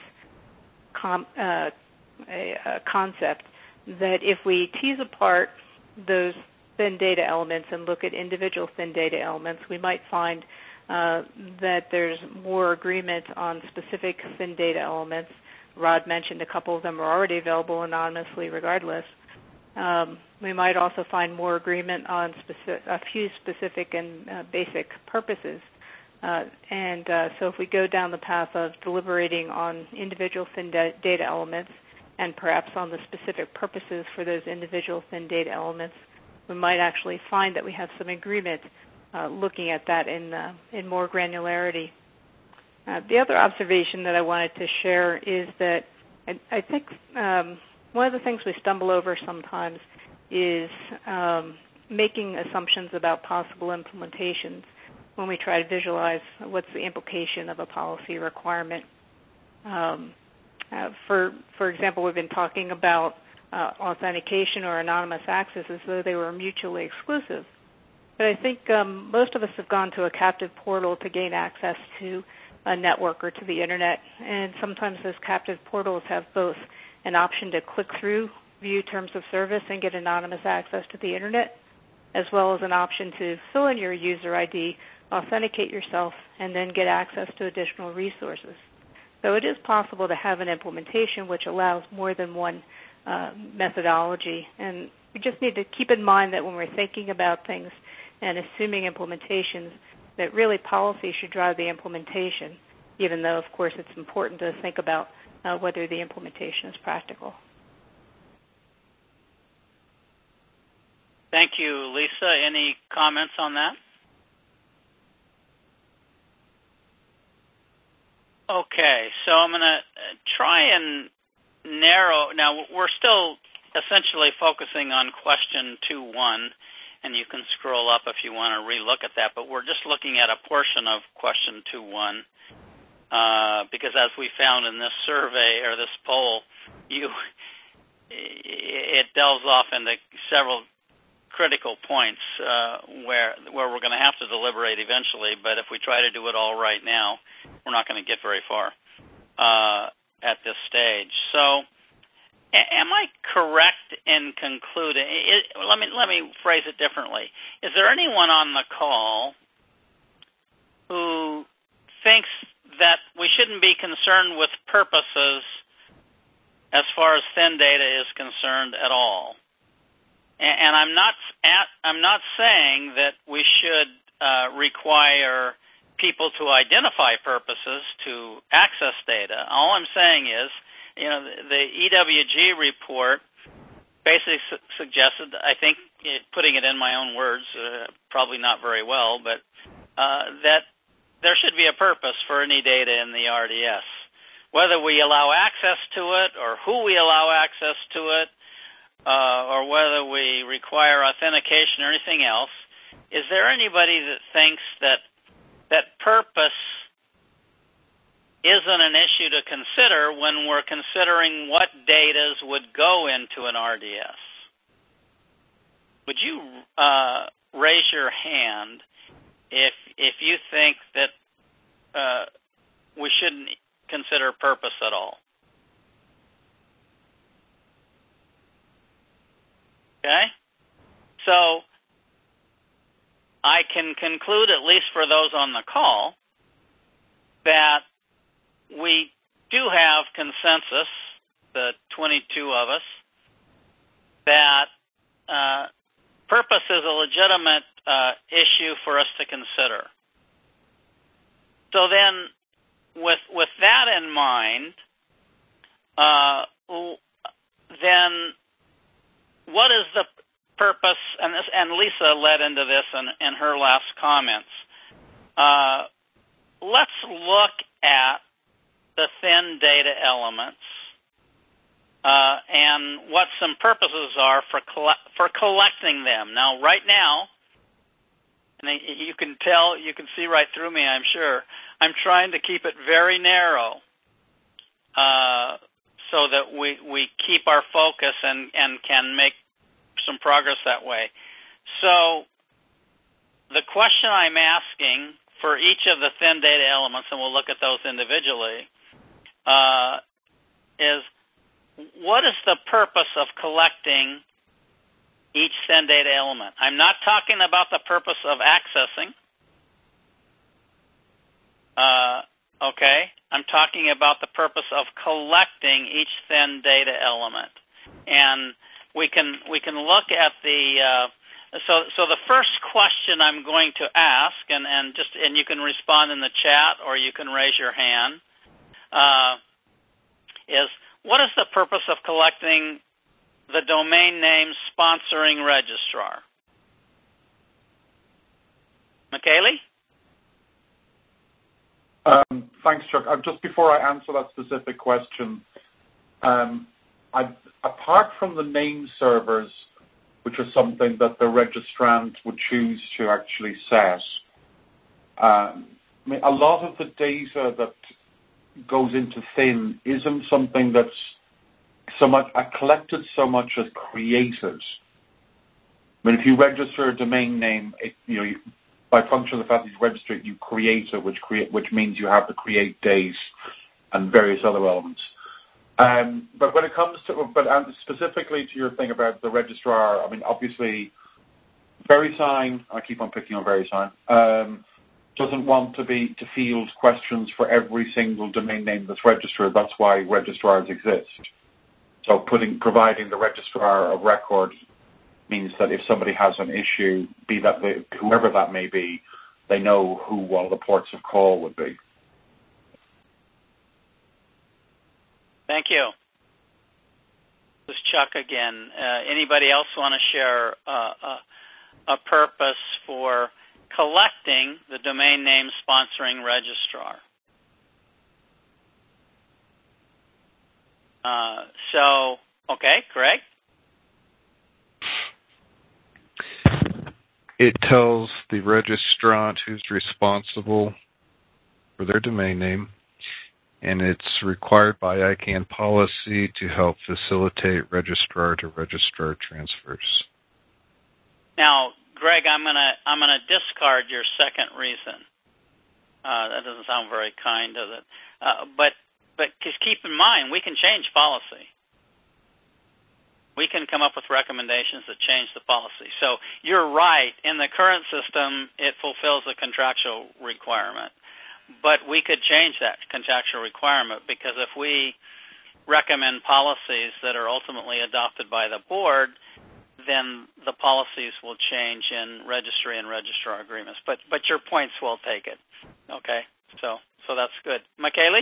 concept, that if we tease apart those thin data elements and look at individual thin data elements, we might find that there's more agreement on specific thin data elements. Rod mentioned a couple of them are already available anonymously regardless. We might also find more agreement on a few specific and basic purposes. So if we go down the path of deliberating on individual thin data elements and perhaps on the specific purposes for those individual thin data elements, we might actually find that we have some agreement looking at that in more granularity. The other observation that I wanted to share is that I think one of the things we stumble over sometimes is making assumptions about possible implementations when we try to visualize what's the implication of a policy requirement. For example, we've been talking about authentication or anonymous access as though they were mutually exclusive. But I think most of us have gone to a captive portal to gain access to a network or to the Internet, and sometimes those captive portals have both an option to click through, view terms of service, and get anonymous access to the Internet, as well as an option to fill in your user ID, authenticate yourself, and then get access to additional resources. So it is possible to have an implementation which allows more than one methodology, and we just need to keep in mind that when we're thinking about things and assuming implementations, that really policy should drive the implementation, even though, of course, it's important to think about whether the implementation is practical. Thank you, Lisa. Any comments on that? Okay, so I'm going to try and narrow. Now, we're still essentially focusing on question 2.1, and you can scroll up if you want to relook at that, but we're just looking at a portion of question 2.1 because as we found in this survey or this poll, it delves off into several critical points where we're going to have to deliberate eventually, but if we try to do it all right now, we're not going to get very far. at this stage. So, am I correct in concluding? Let me phrase it differently. Is there anyone on the call who thinks that we shouldn't be concerned with purposes as far as thin data is concerned at all? And I'm not saying that we should require people to identify purposes to access data. All I'm saying is, the EWG report basically suggested, I think, putting it in my own words, probably not very well, but that there should be a purpose for any data in the RDS. Whether we allow access to it or who we allow access to it, or whether we require authentication or anything else, is there anybody that thinks that purpose isn't an issue to consider when we're considering what data would go into an RDS? Would you raise your hand if you think that we shouldn't consider purpose at all? Okay? So I can conclude, at least for those on the call, that we do have consensus, the 22 of us, that purpose is a legitimate issue for us to consider. So then, with that in mind, then what is the purpose? And Lisa led into this in her last comments. Let's look at the thin data elements and what some purposes are for collecting them. Now, right now, and you can see right through me, I'm sure, I'm trying to keep it very narrow so that we keep our focus and can make some progress that way. So the question I'm asking for each of the thin data elements, and we'll look at those individually, is what is the purpose of collecting each thin data element? I'm not talking about the purpose of accessing. Okay? I'm talking about the purpose of collecting each thin data element. And we can look at the so the first question I'm going to ask, and you can respond in the chat or you can raise your hand, is what is the purpose of collecting the domain name sponsoring registrar? McKaylee? Thanks, Chuck. Just before I answer that specific question, apart from the name servers, which are something that the registrant would choose to actually set, a lot of the data that goes into thin isn't something that's collected so much as created. I mean, if you register a domain name, by function of the fact that you register it, you create it, which means you have the create date and various other elements. But when it comes to, specifically to your thing about the registrar, I mean, obviously, VeriSign, I keep on picking on VeriSign, doesn't want to field questions for every single domain name that's registered. That's why registrars exist. So providing the registrar of record means that if somebody has an issue, be that whoever that may be, they know who one of the ports of call would be. Thank you. This is Chuck again. Anybody else want to share a purpose for collecting the domain name sponsoring registrar? Okay, Greg? It tells the registrant who's responsible for their domain name, and it's required by ICANN policy to help facilitate registrar-to-registrar transfers. Now, Greg, I'm gonna discard your second reason. That doesn't sound very kind, does it? But But just keep in mind, we can change policy. We can come up with recommendations that change the policy. So you're right. In the current system, it fulfills a contractual requirement. But we could change that contractual requirement, because if we recommend policies that are ultimately adopted by the board, then the policies will change in registry and registrar agreements. But your point's well taken. Okay, so that's good. Michaeli?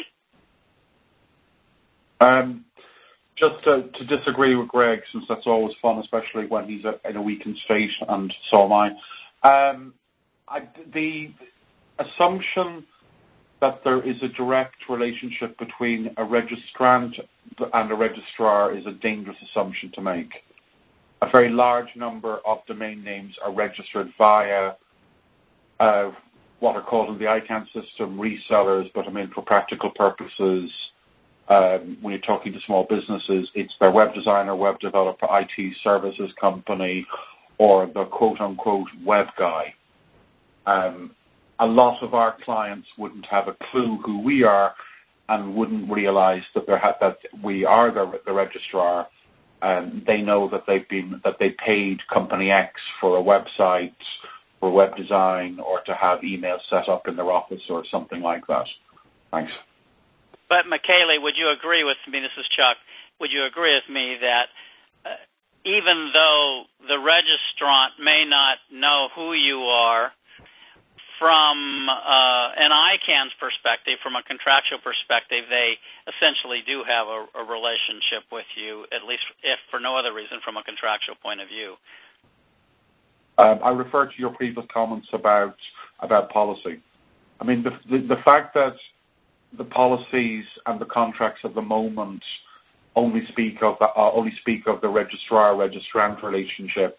Just to disagree with Greg, since that's always fun, especially when he's in a weakened state, and so am I. The assumption that there is a direct relationship between a registrant and a registrar is a dangerous assumption to make. A very large number of domain names are registered via what are called in the ICANN system resellers, but I mean for practical purposes, when you're talking to small businesses, it's their web designer, web developer, IT services company, or the quote-unquote web guy. A lot of our clients wouldn't have a clue who we are and wouldn't realize that we are the registrar. They know that they paid company X for a website, for web design, or to have email set up in their office or something like that. Thanks. But, Michaeli, would you agree with me, this is Chuck, would you agree with me that even though the registrant may not know who you are, from an ICANN's perspective, from a contractual perspective, they essentially do have a relationship with you, at least if for no other reason, from a contractual point of view? I refer to your previous comments about policy. I mean, the fact that the policies and the contracts at the moment only speak of the registrar-registrant relationship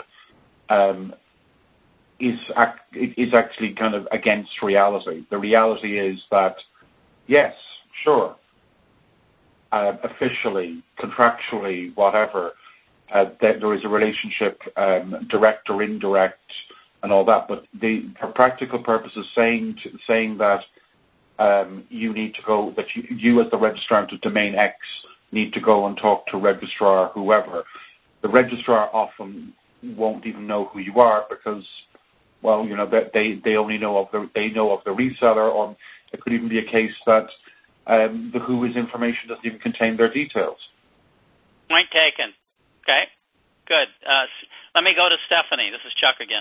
is actually kind of against reality. The reality is that, yes, sure, officially, contractually, whatever, there is a relationship, direct or indirect, and all that. But for practical purposes, saying that you need to go, that you as the registrant of domain X need to go and talk to registrar whoever. The registrar often won't even know who you are because, well, you know, they only know of the reseller, or it could even be a case that the WHOIS information doesn't even contain their details. Point taken. Okay, good. Let me go to Stephanie. This is Chuck again.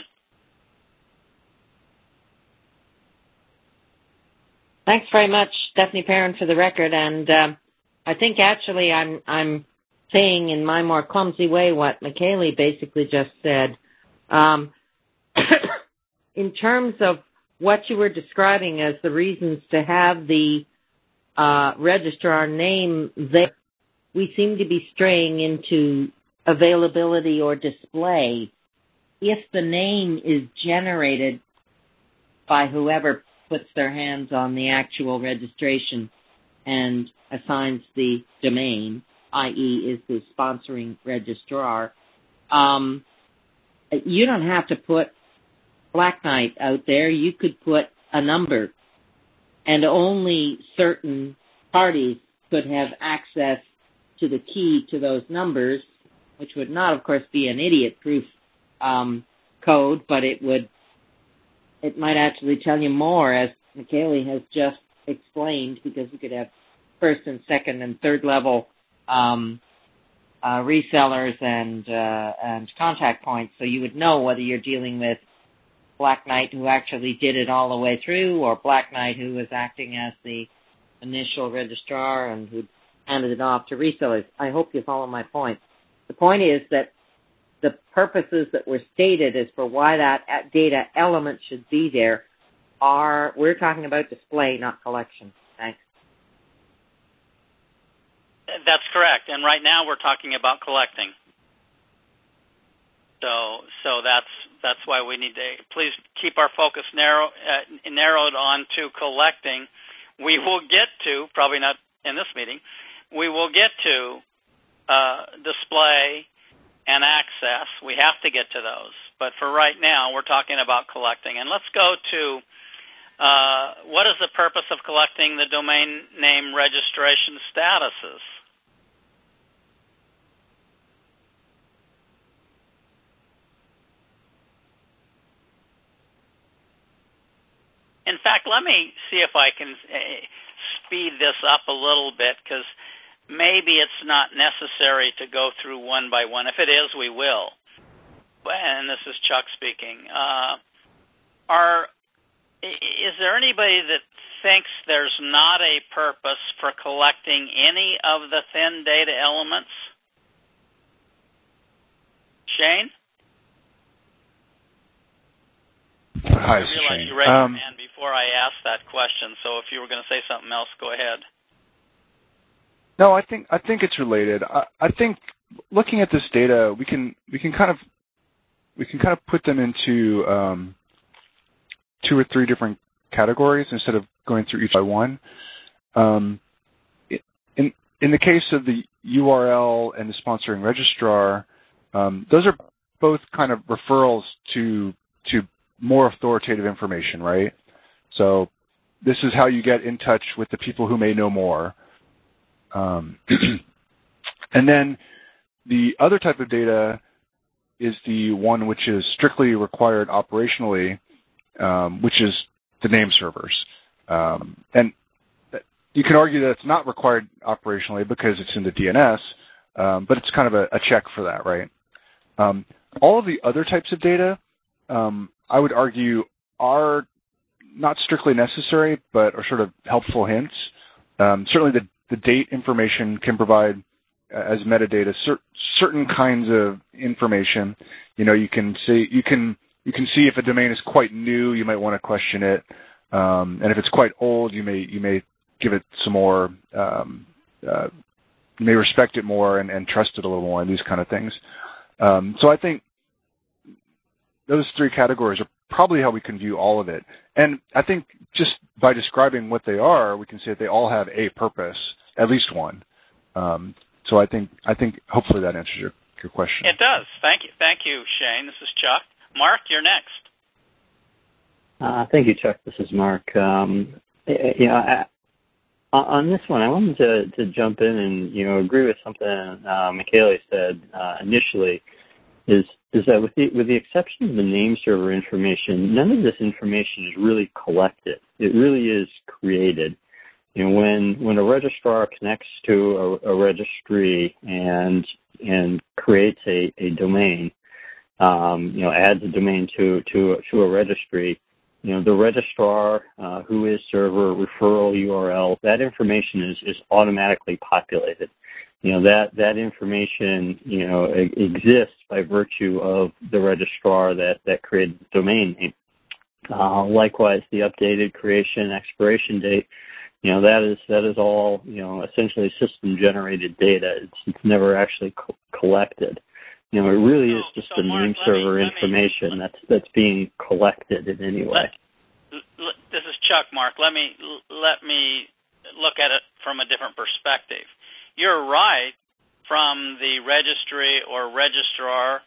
Thanks very much, Stephanie Perrin, for the record. And I think actually I'm saying in my more clumsy way what Michaeli basically just said. In terms of what you were describing as the reasons to have the registrar name there, we seem to be straying into availability or display. If the name is generated by whoever puts their hands on the actual registration and assigns the domain, i.e. is the sponsoring registrar, you don't have to put Black Knight out there. You could put a number, and only certain parties could have access to the key to those numbers, which would not, of course, be an idiot-proof code, but it might actually tell you more, as Michaeli has just explained, because you could have first and second and third level resellers and contact points, so you would know whether you're dealing with Black Knight who actually did it all the way through, or Black Knight who was acting as the initial registrar and who handed it off to resellers. I hope you follow my point. The point is that the purposes that were stated as for why that data element should be there we're talking about display, not collection. Thanks. That's correct. And right now we're talking about collecting. So that's why we need to please keep our focus narrowed on to collecting. We will get to, probably not in this meeting, we will get to display and access. We have to get to those. But for right now, we're talking about collecting. And let's go to What is the purpose of collecting the domain name registration statuses? In fact, let me see if I can speed this up a little bit, because maybe it's not necessary to go through one by one. If it is, we will. And this is Chuck speaking. Is there anybody that thinks there's not a purpose for collecting any of the thin data elements? Shane? Hi, I realized Shane. you raised your hand before I asked that question, so if you were going to say something else, go ahead. No, I think it's related. I think looking at this data, we can kind of put them into 2 or 3 different categories instead of going through each by one. In the case of the URL and the sponsoring registrar, those are both kind of referrals to more authoritative information, right? So this is how you get in touch with the people who may know more. And then the other type of data is the one which is strictly required operationally, which is the name servers. And you can argue that it's not required operationally because it's in the DNS, but it's kind of a check for that, right? All of the other types of data, I would argue, are not strictly necessary, but are sort of helpful hints. Certainly the date information can provide as metadata certain kinds of information. You can see if a domain is quite new, you might want to question it, and if it's quite old, you may give it some more, you may respect it more and trust it a little more, and these kind of things. So I think those 3 categories are probably how we can view all of it. And I think just by describing what they are, we can say that they all have a purpose, at least one. So I think hopefully that answers your question. It does. Thank you, Shane. This is Chuck. Mark, you're next. Thank you, Chuck. This is Mark. On this one, I wanted to jump in and agree with something Michele said initially. Is that with the exception of the name server information, none of this information is really collected. It really is created. When a registrar connects to a registry and creates a domain, adds a domain to a registry, the registrar, who is server, referral URL, that information is automatically populated. That information, exists by virtue of the registrar that created the domain name. Likewise, the updated creation expiration date, that is all, essentially system-generated data. It's never actually collected. It really is just the name server information that's being collected in any way. This is Chuck, Mark. Let me look at it from a different perspective. You're right, from the registry or registrar,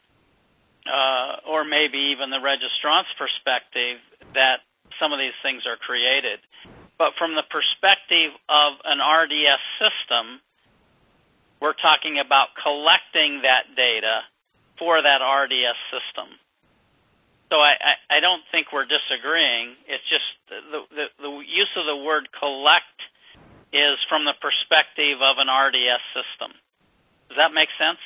or maybe even the registrant's perspective, that some of these things are created. But from the perspective of an RDS system, we're talking about collecting that data for that RDS system. So I don't think we're disagreeing. It's just the use of the word collect is from the perspective of an RDS system. Does that make sense?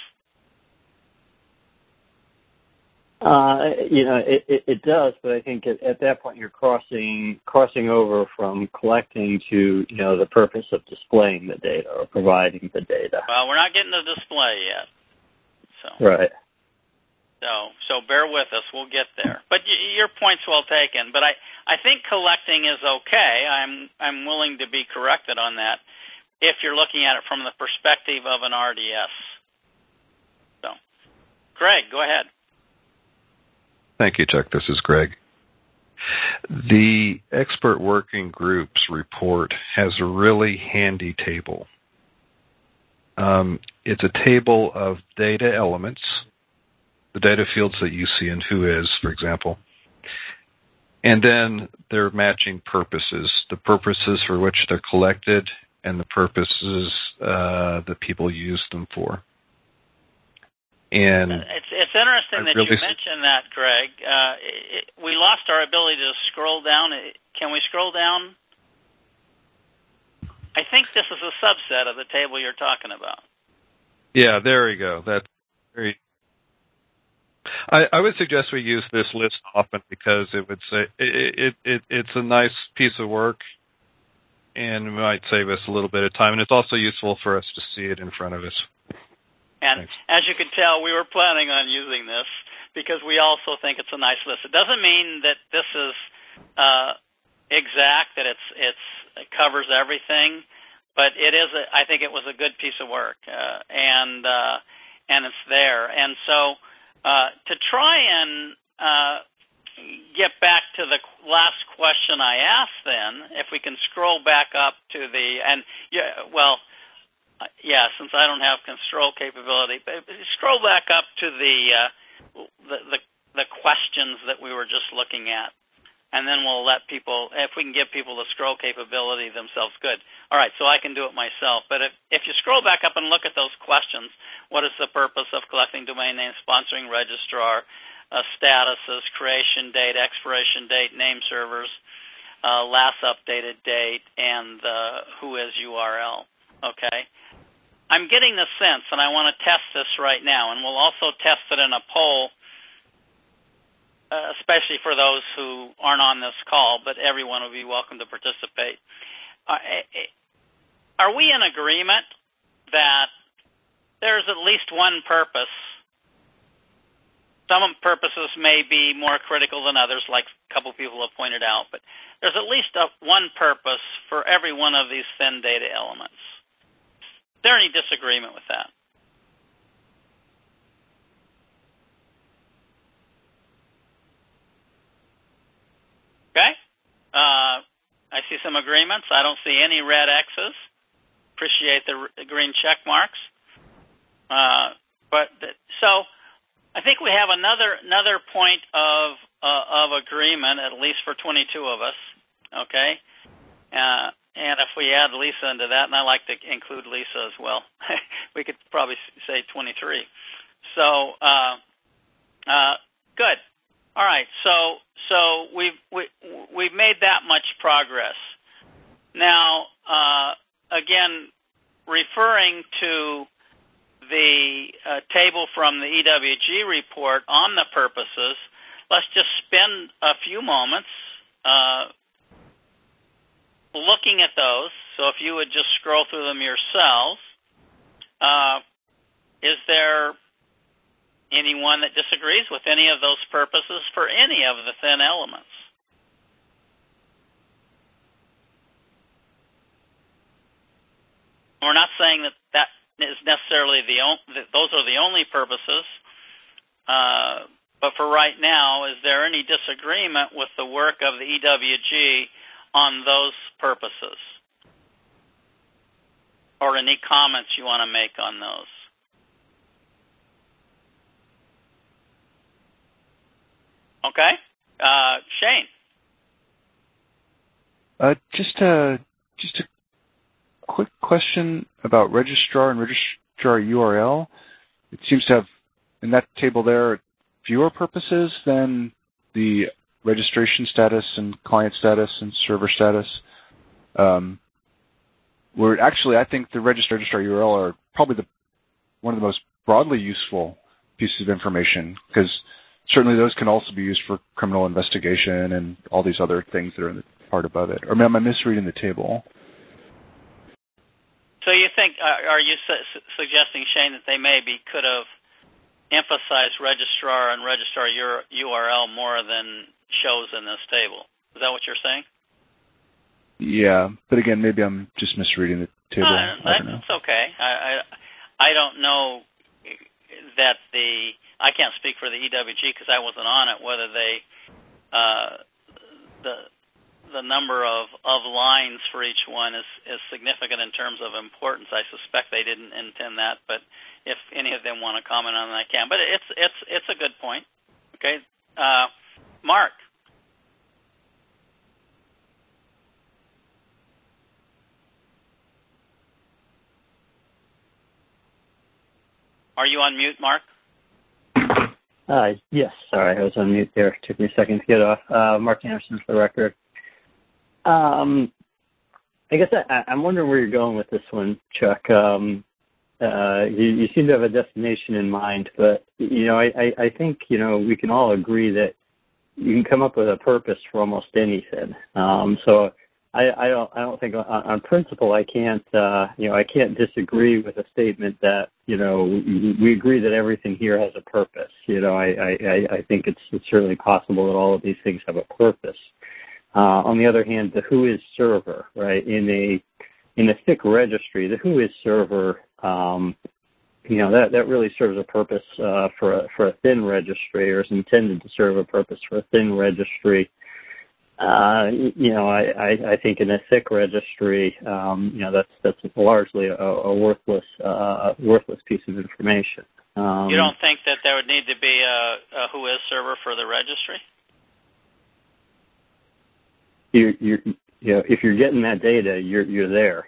It does, but I think at that point you're crossing over from collecting to the purpose of displaying the data or providing the data. Well, we're not getting to display yet. So. Right. So bear with us. We'll get there. But your point's well taken. But I think collecting is okay. I'm willing to be corrected on that if you're looking at it from the perspective of an RDS. So, Greg, go ahead. Thank you, Chuck. This is Greg. The Expert Working Group's report has a really handy table. It's a table of data elements, the data fields that you see in Whois, for example. And then they're matching purposes, the purposes for which they're collected and the purposes that people use them for. And it's interesting that you mentioned that, Greg. We lost our ability to scroll down. Can we scroll down? I think this is a subset of the table you're talking about. Yeah, there we go. That's very. I would suggest we use this list often because it would say it's a nice piece of work, and it might save us a little bit of time. And it's also useful for us to see it in front of us. And Thanks. As you can tell, we were planning on using this because we also think it's a nice list. It doesn't mean that this is exact, that it covers everything, but it is. I think it was a good piece of work, and it's there. And so to try and get back to the last question I asked, then, if we can scroll back up to since I don't have control capability, but scroll back up to the questions that we were just looking at, and then we'll let people, if we can give people the scroll capability themselves, good. All right, so I can do it myself. But if you scroll back up and look at those questions, what is the purpose of collecting domain names, sponsoring registrar, statuses, creation date, expiration date, name servers, last updated date, and who is URL, okay? I'm getting the sense, and I want to test this right now, and we'll also test it in a poll, especially for those who aren't on this call, but everyone will be welcome to participate. Are we in agreement that there's at least one purpose? Some purposes may be more critical than others, like a couple people have pointed out, but there's at least one purpose for every one of these thin data elements. Is there any disagreement with that? Okay. I see some agreements. I don't see any red X's. Appreciate the green check marks. So I think we have another point of agreement, at least for 22 of us. Okay. And if we add Lisa into that, and I like to include Lisa as well, we could probably say 23. So, good. All right. So we've made that much progress. Now, again, referring to the table from the EWG report on the purposes, let's just spend a few moments looking at those. So if you would just scroll through them yourselves, is there anyone that disagrees with any of those purposes for any of the thin elements? We're not saying that is necessarily that those are the only purposes, but for right now, is there any disagreement with the work of the EWG on those purposes? Or any comments you want to make on those? Okay. Shane? Just a quick question about registrar and registrar URL. It seems to have, in that table there, fewer purposes than the registration status and client status and server status. Where actually, I think the registrar URL are probably one of the most broadly useful pieces of information, because certainly those can also be used for criminal investigation and all these other things that are in the part above it. Or am I misreading the table? So you think, are you suggesting, Shane, that they maybe could have emphasized registrar and registrar URL more than shows in this table? Is that what you're saying? Yeah, but again, maybe I'm just misreading the table. I don't know. That's okay. I don't know that I can't speak for the EWG because I wasn't on it, whether they the number of lines for each one is significant in terms of importance. I suspect they didn't intend that, but if any of them want to comment on that, I can. But it's a good point. Okay, Mark. Are you on mute, Mark? Yes, sorry, I was on mute there. Took me a second to get off. Mark Anderson for the record. I guess I'm wondering where you're going with this one, Chuck. You seem to have a destination in mind, but, I think, we can all agree that you can come up with a purpose for almost anything. So I don't think on principle I can't disagree with a statement that we agree that everything here has a purpose. I think it's certainly possible that all of these things have a purpose. On the other hand, the WHOIS server, right, in a thick registry, the WHOIS server, that really serves a purpose for a thin registry, or is intended to serve a purpose for a thin registry. I think in a thick registry, that's largely a worthless piece of information. You don't think that there would need to be a WHOIS server for the registry? If you're getting that data, you're there.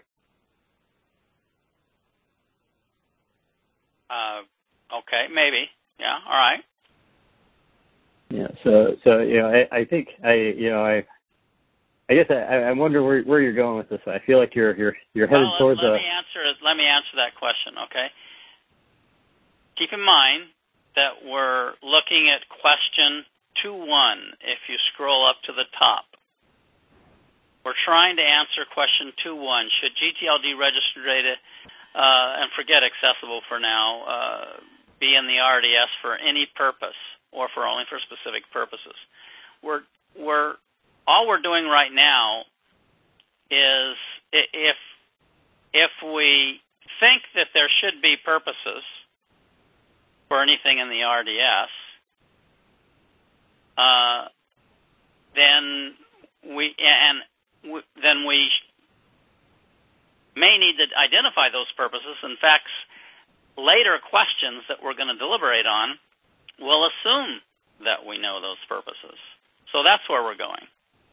Okay, maybe. Yeah. All right. Yeah. So I think I guess I wonder where you're going with this. I feel like you're headed towards Let me answer that question. Okay. Keep in mind that we're looking at question 2.1. If you scroll up to the top, we're trying to answer question 2.1. Should GTLD register data, and forget accessible for now, be in the RDS for any purpose or only for specific purposes? All we're doing right now is if we think that there should be purposes for anything in the RDS, then we may need to identify those purposes. In fact, later questions that we're going to deliberate on will assume that we know those purposes. So that's where we're going.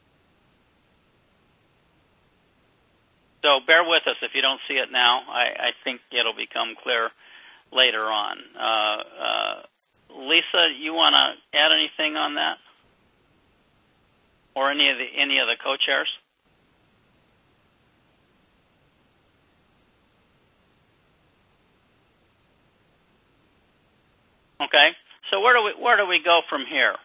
So bear with us if you don't see it now. I think it'll become clear later on. Lisa, you want to add anything on that, or any of the co-chairs? Okay. So where do we go from here?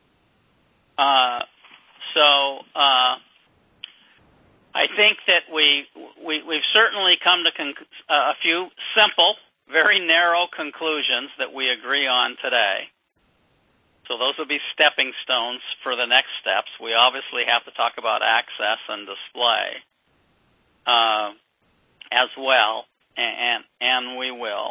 I think that we've certainly come to a few simple, very narrow conclusions that we agree on today. So those will be stepping stones for the next steps. We obviously have to talk about access and display as well, and we will.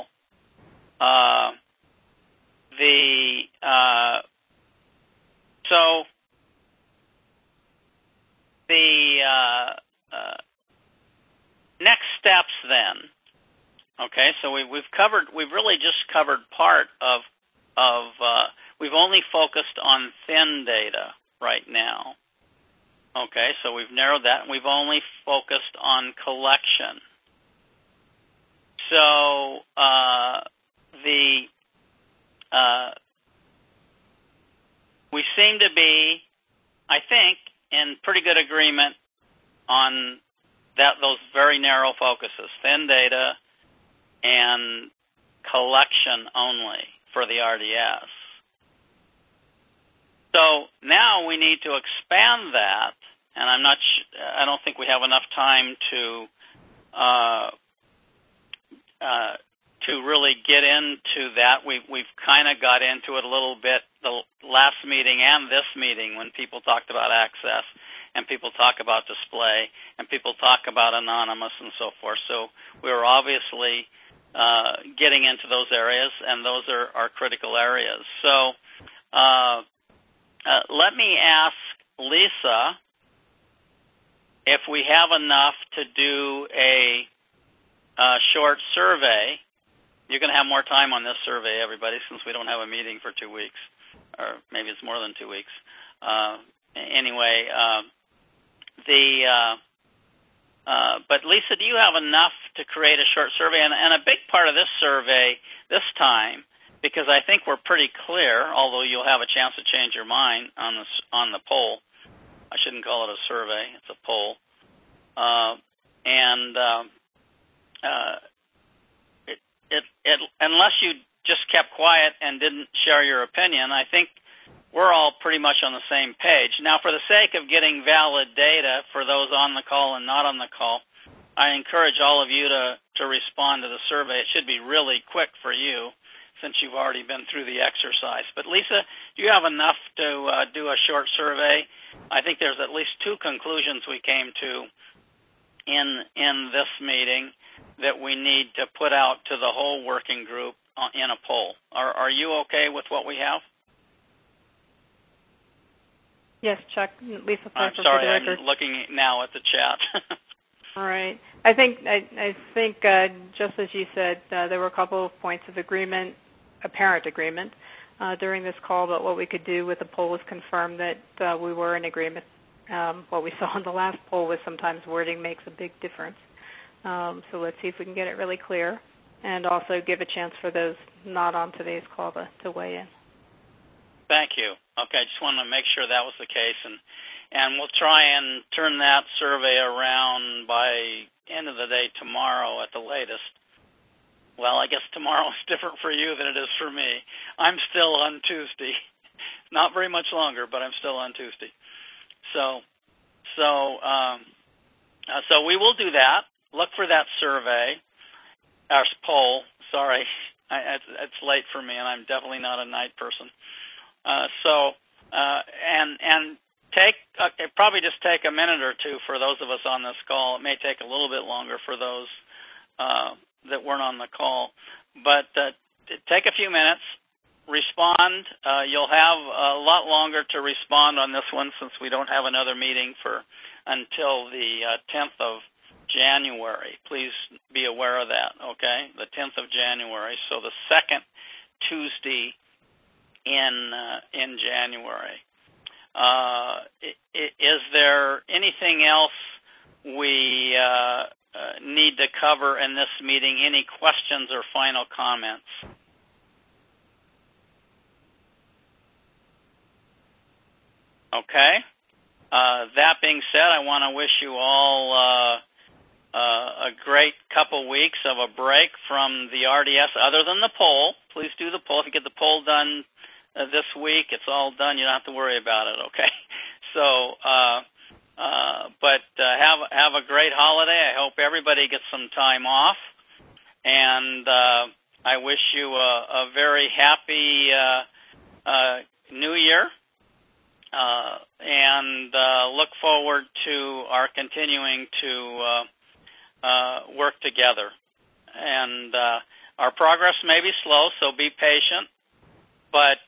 Next steps then. Okay, so we've really just covered part of we've only focused on thin data right now. Okay, so we've narrowed that, and we've only focused on collection. So we seem to be, I think, in pretty good agreement on those very narrow focuses: thin data and collection only for the RDS. So now we need to expand that, and I don't think we have enough time to really get into that. We've kind of got into it a little bit the last meeting and this meeting when people talked about access and people talk about display and people talk about anonymous and so forth. So we're obviously getting into those areas, and those are critical areas. So let me ask Lisa if we have enough to do a short survey. You're going to have more time on this survey, everybody, since we don't have a meeting for 2 weeks, or maybe it's more than 2 weeks. But Lisa, do you have enough to create a short survey? And a big part of this survey this time, because I think we're pretty clear, although you'll have a chance to change your mind on the poll. I shouldn't call it a survey; it's a poll. Unless you just kept quiet and didn't share your opinion, I think we're all pretty much on the same page. Now, for the sake of getting valid data for those on the call and not on the call, I encourage all of you to respond to the survey. It should be really quick for you since you've already been through the exercise. But Lisa, do you have enough to do a short survey? I think there's at least two conclusions we came to in this meeting that we need to put out to the whole working group in a poll. Are you okay with what we have? Yes, Chuck. Lisa Pfeiffer, I'm sorry, for the record. I'm looking now at the chat. All right. I think just as you said, there were a couple of points of agreement, apparent agreement, during this call about what we could do with the poll was confirmed that we were in agreement. What we saw in the last poll was sometimes wording makes a big difference. So let's see if we can get it really clear and also give a chance for those not on today's call to weigh in. Thank you. Okay, I just wanted to make sure that was the case, and we'll try and turn that survey around by end of the day tomorrow at the latest. Well, I guess tomorrow is different for you than it is for me. I'm still on Tuesday. Not very much longer, but I'm still on Tuesday. So we will do that. Look for that survey, our poll. Sorry, it's late for me, and I'm definitely not a night person. Probably just take a minute or two for those of us on this call. It may take a little bit longer for those that weren't on the call, but take a few minutes, respond. You'll have a lot longer to respond on this one since we don't have another meeting until the 10th of January. Please be aware of that, okay? The 10th of January, so the second Tuesday in January. Is there anything else we need to cover in this meeting? Any questions or final comments? Okay. That being said, I want to wish you all a great couple weeks of a break from the RDS, other than the poll. Please do the poll. If you get the poll done this week, it's all done. You don't have to worry about it, okay? So, but have a great holiday. I hope everybody gets some time off. And I wish you a very happy New Year. And look forward to our continuing to work together. And our progress may be slow, so be patient. But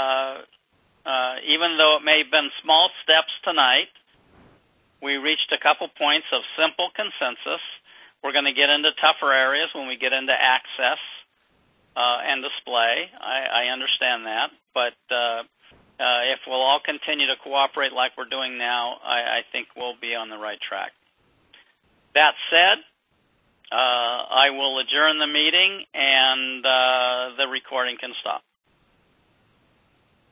even though it may have been small steps tonight, we reached a couple points of simple consensus. We're going to get into tougher areas when we get into access and display. I understand that. But if we'll all continue to cooperate like we're doing now, I think we'll be on the right track. That said, I will adjourn the meeting, and the recording can stop.